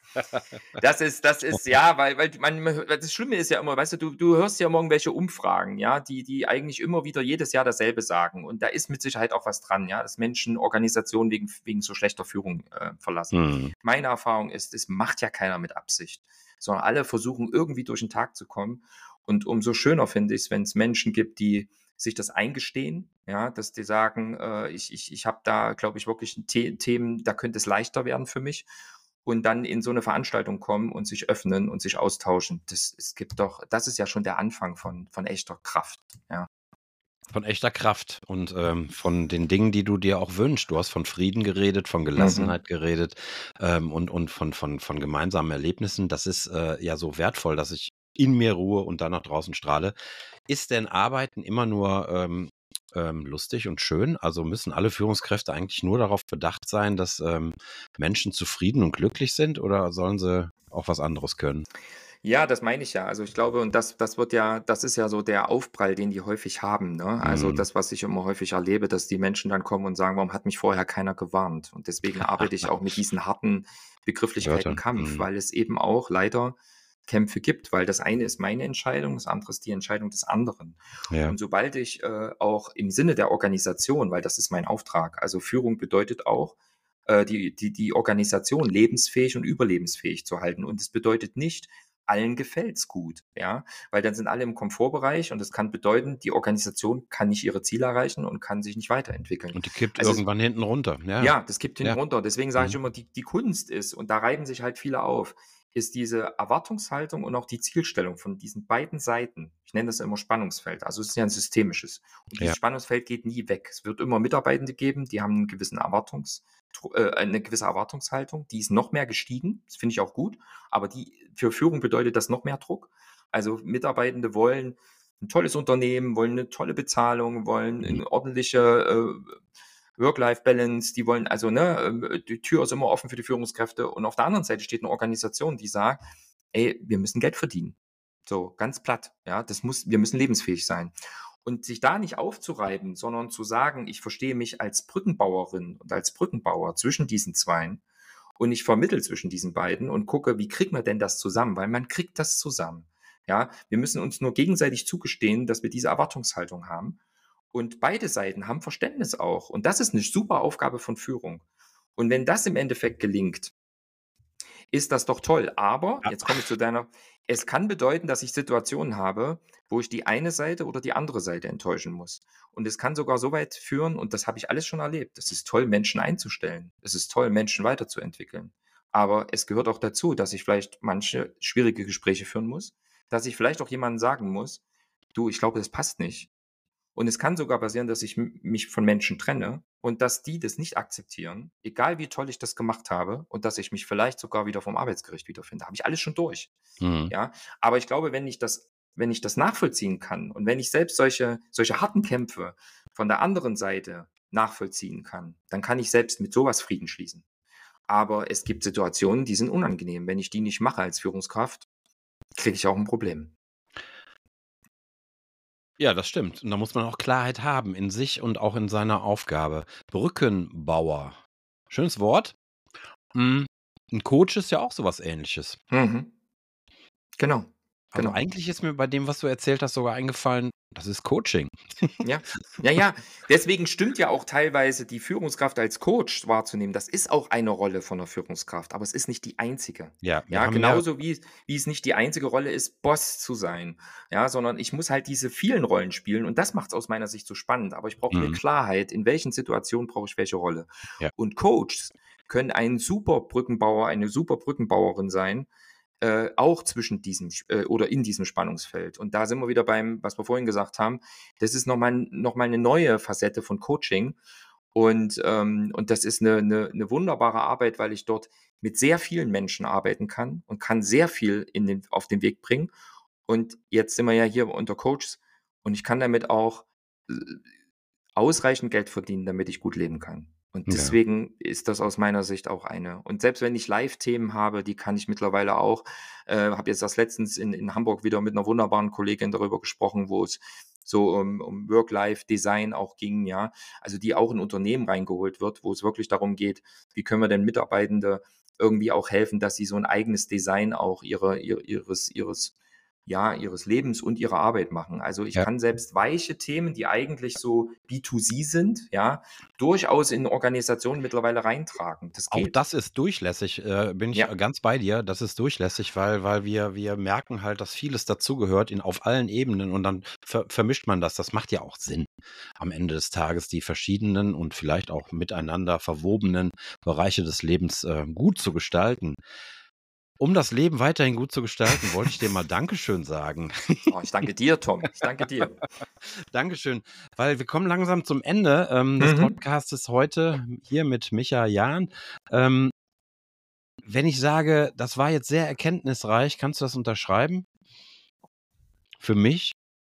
das ist, das ist, ja, weil, weil man, das Schlimme ist ja immer, weißt du, du, du hörst ja immer irgendwelche Umfragen, ja, die, die eigentlich immer wieder jedes Jahr dasselbe sagen. Und da ist mit Sicherheit auch was dran, ja, dass Menschen Organisationen wegen, wegen so schlechter Führung äh, verlassen. Mhm. Meine Erfahrung ist, es macht ja keiner mit Absicht, sondern alle versuchen irgendwie durch den Tag zu kommen. Und umso schöner finde ich es, wenn es Menschen gibt, die sich das eingestehen, ja, dass die sagen, äh, ich, ich, ich habe da, glaube ich, wirklich The Themen, da könnte es leichter werden für mich und dann in so eine Veranstaltung kommen und sich öffnen und sich austauschen. Das, es gibt doch, das ist ja schon der Anfang von, von echter Kraft. Ja. Von echter Kraft und, ähm, von den Dingen, die du dir auch wünschst. Du hast von Frieden geredet, von Mhm. Gelassenheit geredet, ähm, und und von von von gemeinsamen Erlebnissen. Das ist, äh, ja so wertvoll, dass ich in mir ruhe und dann nach draußen strahle. Ist denn Arbeiten immer nur, ähm, ähm, lustig und schön? Also, müssen alle Führungskräfte eigentlich nur darauf bedacht sein, dass, ähm, Menschen zufrieden und glücklich sind oder sollen sie auch was anderes können? Ja, das meine ich ja. Also ich glaube, und das, das wird ja, das ist ja so der Aufprall, den die häufig haben. Ne? Also Mhm. das, was ich immer häufig erlebe, dass die Menschen dann kommen und sagen, warum hat mich vorher keiner gewarnt? Und deswegen arbeite ich auch mit diesen harten Begrifflichkeiten Wörtern. Kampf, Mhm. weil es eben auch leider Kämpfe gibt, weil das eine ist meine Entscheidung, das andere ist die Entscheidung des anderen. Ja. Und sobald ich äh, auch im Sinne der Organisation, weil das ist mein Auftrag, also Führung bedeutet auch, äh, die, die, die Organisation lebensfähig und überlebensfähig zu halten. Und es bedeutet nicht, allen gefällt's gut, ja, weil dann sind alle im Komfortbereich und das kann bedeuten, die Organisation kann nicht ihre Ziele erreichen und kann sich nicht weiterentwickeln. Und die kippt Also es, irgendwann hinten runter. Ja, ja, das kippt hinten ja. runter. Deswegen sage ich Mhm. immer, die, die Kunst ist, und da reiben sich halt viele auf, ist diese Erwartungshaltung und auch die Zielstellung von diesen beiden Seiten. Ich nenne das immer Spannungsfeld. Also es ist ja ein systemisches. Und Ja. dieses Spannungsfeld geht nie weg. Es wird immer Mitarbeitende geben, die haben einen gewissen Erwartungs, äh, eine gewisse Erwartungshaltung. Die ist noch mehr gestiegen. Das finde ich auch gut. Aber die, für Führung bedeutet das noch mehr Druck. Also Mitarbeitende wollen ein tolles Unternehmen, wollen eine tolle Bezahlung, wollen Mhm. eine ordentliche äh, Work-Life-Balance, die wollen, also, ne, ähm, die Tür ist immer offen für die Führungskräfte. Und auf der anderen Seite steht eine Organisation, die sagt, ey, wir müssen Geld verdienen. So, ganz platt. Ja, das muss, wir müssen lebensfähig sein. Und sich da nicht aufzureiben, sondern zu sagen, ich verstehe mich als Brückenbauerin und als Brückenbauer zwischen diesen Zweien und ich vermittle zwischen diesen beiden und gucke, wie kriegt man denn das zusammen? Weil man kriegt das zusammen. Ja, wir müssen uns nur gegenseitig zugestehen, dass wir diese Erwartungshaltung haben. Und beide Seiten haben Verständnis auch. Und das ist eine super Aufgabe von Führung. Und wenn das im Endeffekt gelingt, ist das doch toll. Aber, Ja. jetzt komme ich zu deiner, es kann bedeuten, dass ich Situationen habe, wo ich die eine Seite oder die andere Seite enttäuschen muss. Und es kann sogar so weit führen, und das habe ich alles schon erlebt. Es ist toll, Menschen einzustellen. Es ist toll, Menschen weiterzuentwickeln. Aber es gehört auch dazu, dass ich vielleicht manche schwierige Gespräche führen muss, dass ich vielleicht auch jemandem sagen muss, du, ich glaube, das passt nicht. Und es kann sogar passieren, dass ich m mich von Menschen trenne und dass die das nicht akzeptieren, egal wie toll ich das gemacht habe, und dass ich mich vielleicht sogar wieder vom Arbeitsgericht wiederfinde. Habe ich alles schon durch, Mhm. ja? Aber ich glaube, wenn ich das wenn ich das nachvollziehen kann und wenn ich selbst solche solche harten Kämpfe von der anderen Seite nachvollziehen kann, dann kann ich selbst mit sowas Frieden schließen. Aber es gibt Situationen, die sind unangenehm. Wenn ich die nicht mache als Führungskraft, kriege ich auch ein Problem. Ja, das stimmt. Und da muss man auch Klarheit haben in sich und auch in seiner Aufgabe. Brückenbauer. Schönes Wort. Hm, 'n Coach ist ja auch so was Ähnliches. Mhm. Genau, Also, genau. eigentlich ist mir bei dem, was du erzählt hast, sogar eingefallen, das ist Coaching. Ja. Ja, ja. Deswegen stimmt ja auch teilweise die Führungskraft als Coach wahrzunehmen. Das ist auch eine Rolle von 'ner Führungskraft, aber es ist nicht die einzige. Ja, wir Ja, haben ja genauso wie es wie es nicht die einzige Rolle ist, Boss zu sein, ja, sondern ich muss halt diese vielen Rollen spielen und das macht's aus meiner Sicht so spannend. Aber ich brauche 'ne mhm, Klarheit, in welchen Situationen brauche ich welche Rolle. ja, Und Coaches können ein super Brückenbauer, eine super Brückenbauerin sein, äh, auch zwischen diesem Sch äh, oder in diesem Spannungsfeld. Und da sind wir wieder beim, was wir vorhin gesagt haben. Das ist noch mal noch mal 'ne neue Facette von Coaching und, ähm und das ist eine 'ne 'ne wunderbare Arbeit, weil ich dort mit sehr vielen Menschen arbeiten kann und kann sehr viel in den auf den Weg bringen. Und jetzt sind wir ja hier unter Coaches und ich kann damit auch, äh, ausreichend Geld verdienen, damit ich gut leben kann. Und ja, deswegen ist das aus meiner Sicht auch eine und selbst wenn ich Live-Themen habe, die kann ich mittlerweile auch äh, habe jetzt erst letztens in in Hamburg wieder mit einer wunderbaren Kollegin darüber gesprochen, wo es so um um Work-Life-Design auch ging, ja. Also, die auch in Unternehmen reingeholt wird, wo es wirklich darum geht, wie können wir denn Mitarbeitende irgendwie auch helfen, dass sie so ein eigenes Design auch ihrer ihr ihres ihres ja, ihres Lebens und ihrer Arbeit machen. Also, ich ja. kann selbst weiche Themen, die eigentlich so B zwei C sind, ja, durchaus in Organisationen mittlerweile reintragen. Das Auch geht. das ist durchlässig, äh, bin ich, Ja, äh, ganz bei dir. Das ist durchlässig, weil weil wir wir merken halt, dass vieles dazugehört in auf allen Ebenen und dann ver vermischt man das. Das macht ja auch Sinn, am Ende des Tages die verschiedenen und vielleicht auch miteinander verwobenen Bereiche des Lebens, äh, gut zu gestalten. Um das Leben weiterhin gut zu gestalten, wollte ich dir mal Dankeschön sagen. oh, ich danke dir, Tom. Ich danke dir. Dankeschön, weil wir kommen langsam zum Ende, ähm, des Mhm. Podcastes heute hier mit Micha Jahn. Ähm, wenn ich sage, das war jetzt sehr erkenntnisreich, kannst du das unterschreiben? Für mich?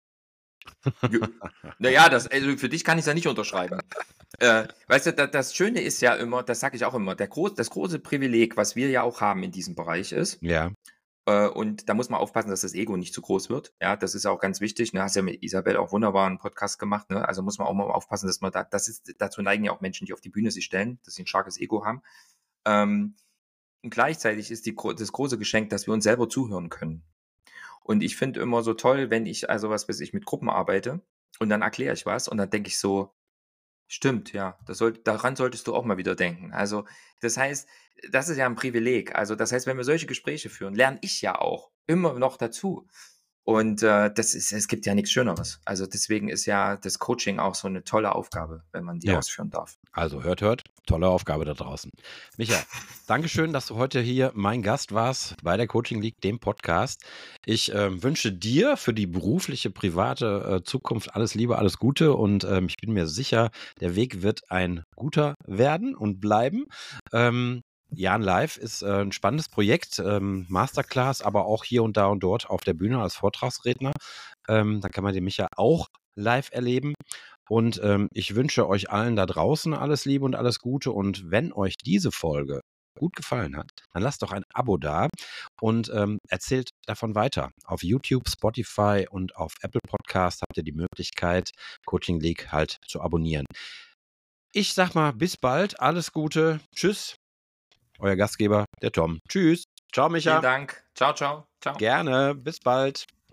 J na ja, das also, für dich kann ich's ja nicht unterschreiben. Äh, weißt du, da das Schöne ist ja immer, das sage ich auch immer, der groß das große Privileg, was wir ja auch haben in diesem Bereich ist. Ja, Äh, und da muss man aufpassen, dass das Ego nicht zu groß wird. Ja, das ist ja auch ganz wichtig, ne? Hast ja mit Isabel auch wunderbar 'n Podcast gemacht, ne? Also, muss man auch mal aufpassen, dass man da das ist dazu neigen ja auch Menschen, die auf die Bühne sich stellen, dass sie 'n starkes Ego haben. Ähm, und gleichzeitig ist die gro das große Geschenk, dass wir uns selber zuhören können. Und ich finde immer so toll, wenn ich also, was weiß ich, mit Gruppen arbeite und dann erkläre ich was und dann denke ich so: Stimmt, ja. Das soll daran solltest du auch mal wieder denken. Also, das heißt, das ist ja 'n Privileg. Also, das heißt, wenn wir solche Gespräche führen, lerne ich ja auch immer noch dazu. Und, äh, das ist es gibt ja nix Schöneres. Also, deswegen ist ja das Coaching auch so 'ne tolle Aufgabe, wenn man die ja. ausführen darf. Also hört, hört, tolle Aufgabe da draußen. Micha, Dankeschön, dass du heute hier mein Gast warst bei der Coaching League, dem Podcast. Ich, ähm, wünsche dir für die berufliche, private, äh, Zukunft alles Liebe, alles Gute und, ähm, ich bin mir sicher, der Weg wird ein guter werden und bleiben. Ähm, Jan Live ist, äh, 'n spannendes Projekt, ähm, Masterclass, aber auch hier und da und dort auf der Bühne als Vortragsredner. Ähm, da kann man den Micha auch live erleben. Und, ähm, ich wünsche euch allen da draußen alles Liebe und alles Gute. Und wenn euch diese Folge gut gefallen hat, dann lasst doch ein Abo da und, ähm, erzählt davon weiter. Auf YouTube, Spotify und auf Apple Podcast habt ihr die Möglichkeit, Coaching League halt zu abonnieren. Ich sage mal, bis bald, alles Gute. Tschüss, euer Gastgeber, der Tom. Tschüss. Ciao, Vielen Micha. Dank. Tschau, tschau. Tschau. Gerne. Bis bald.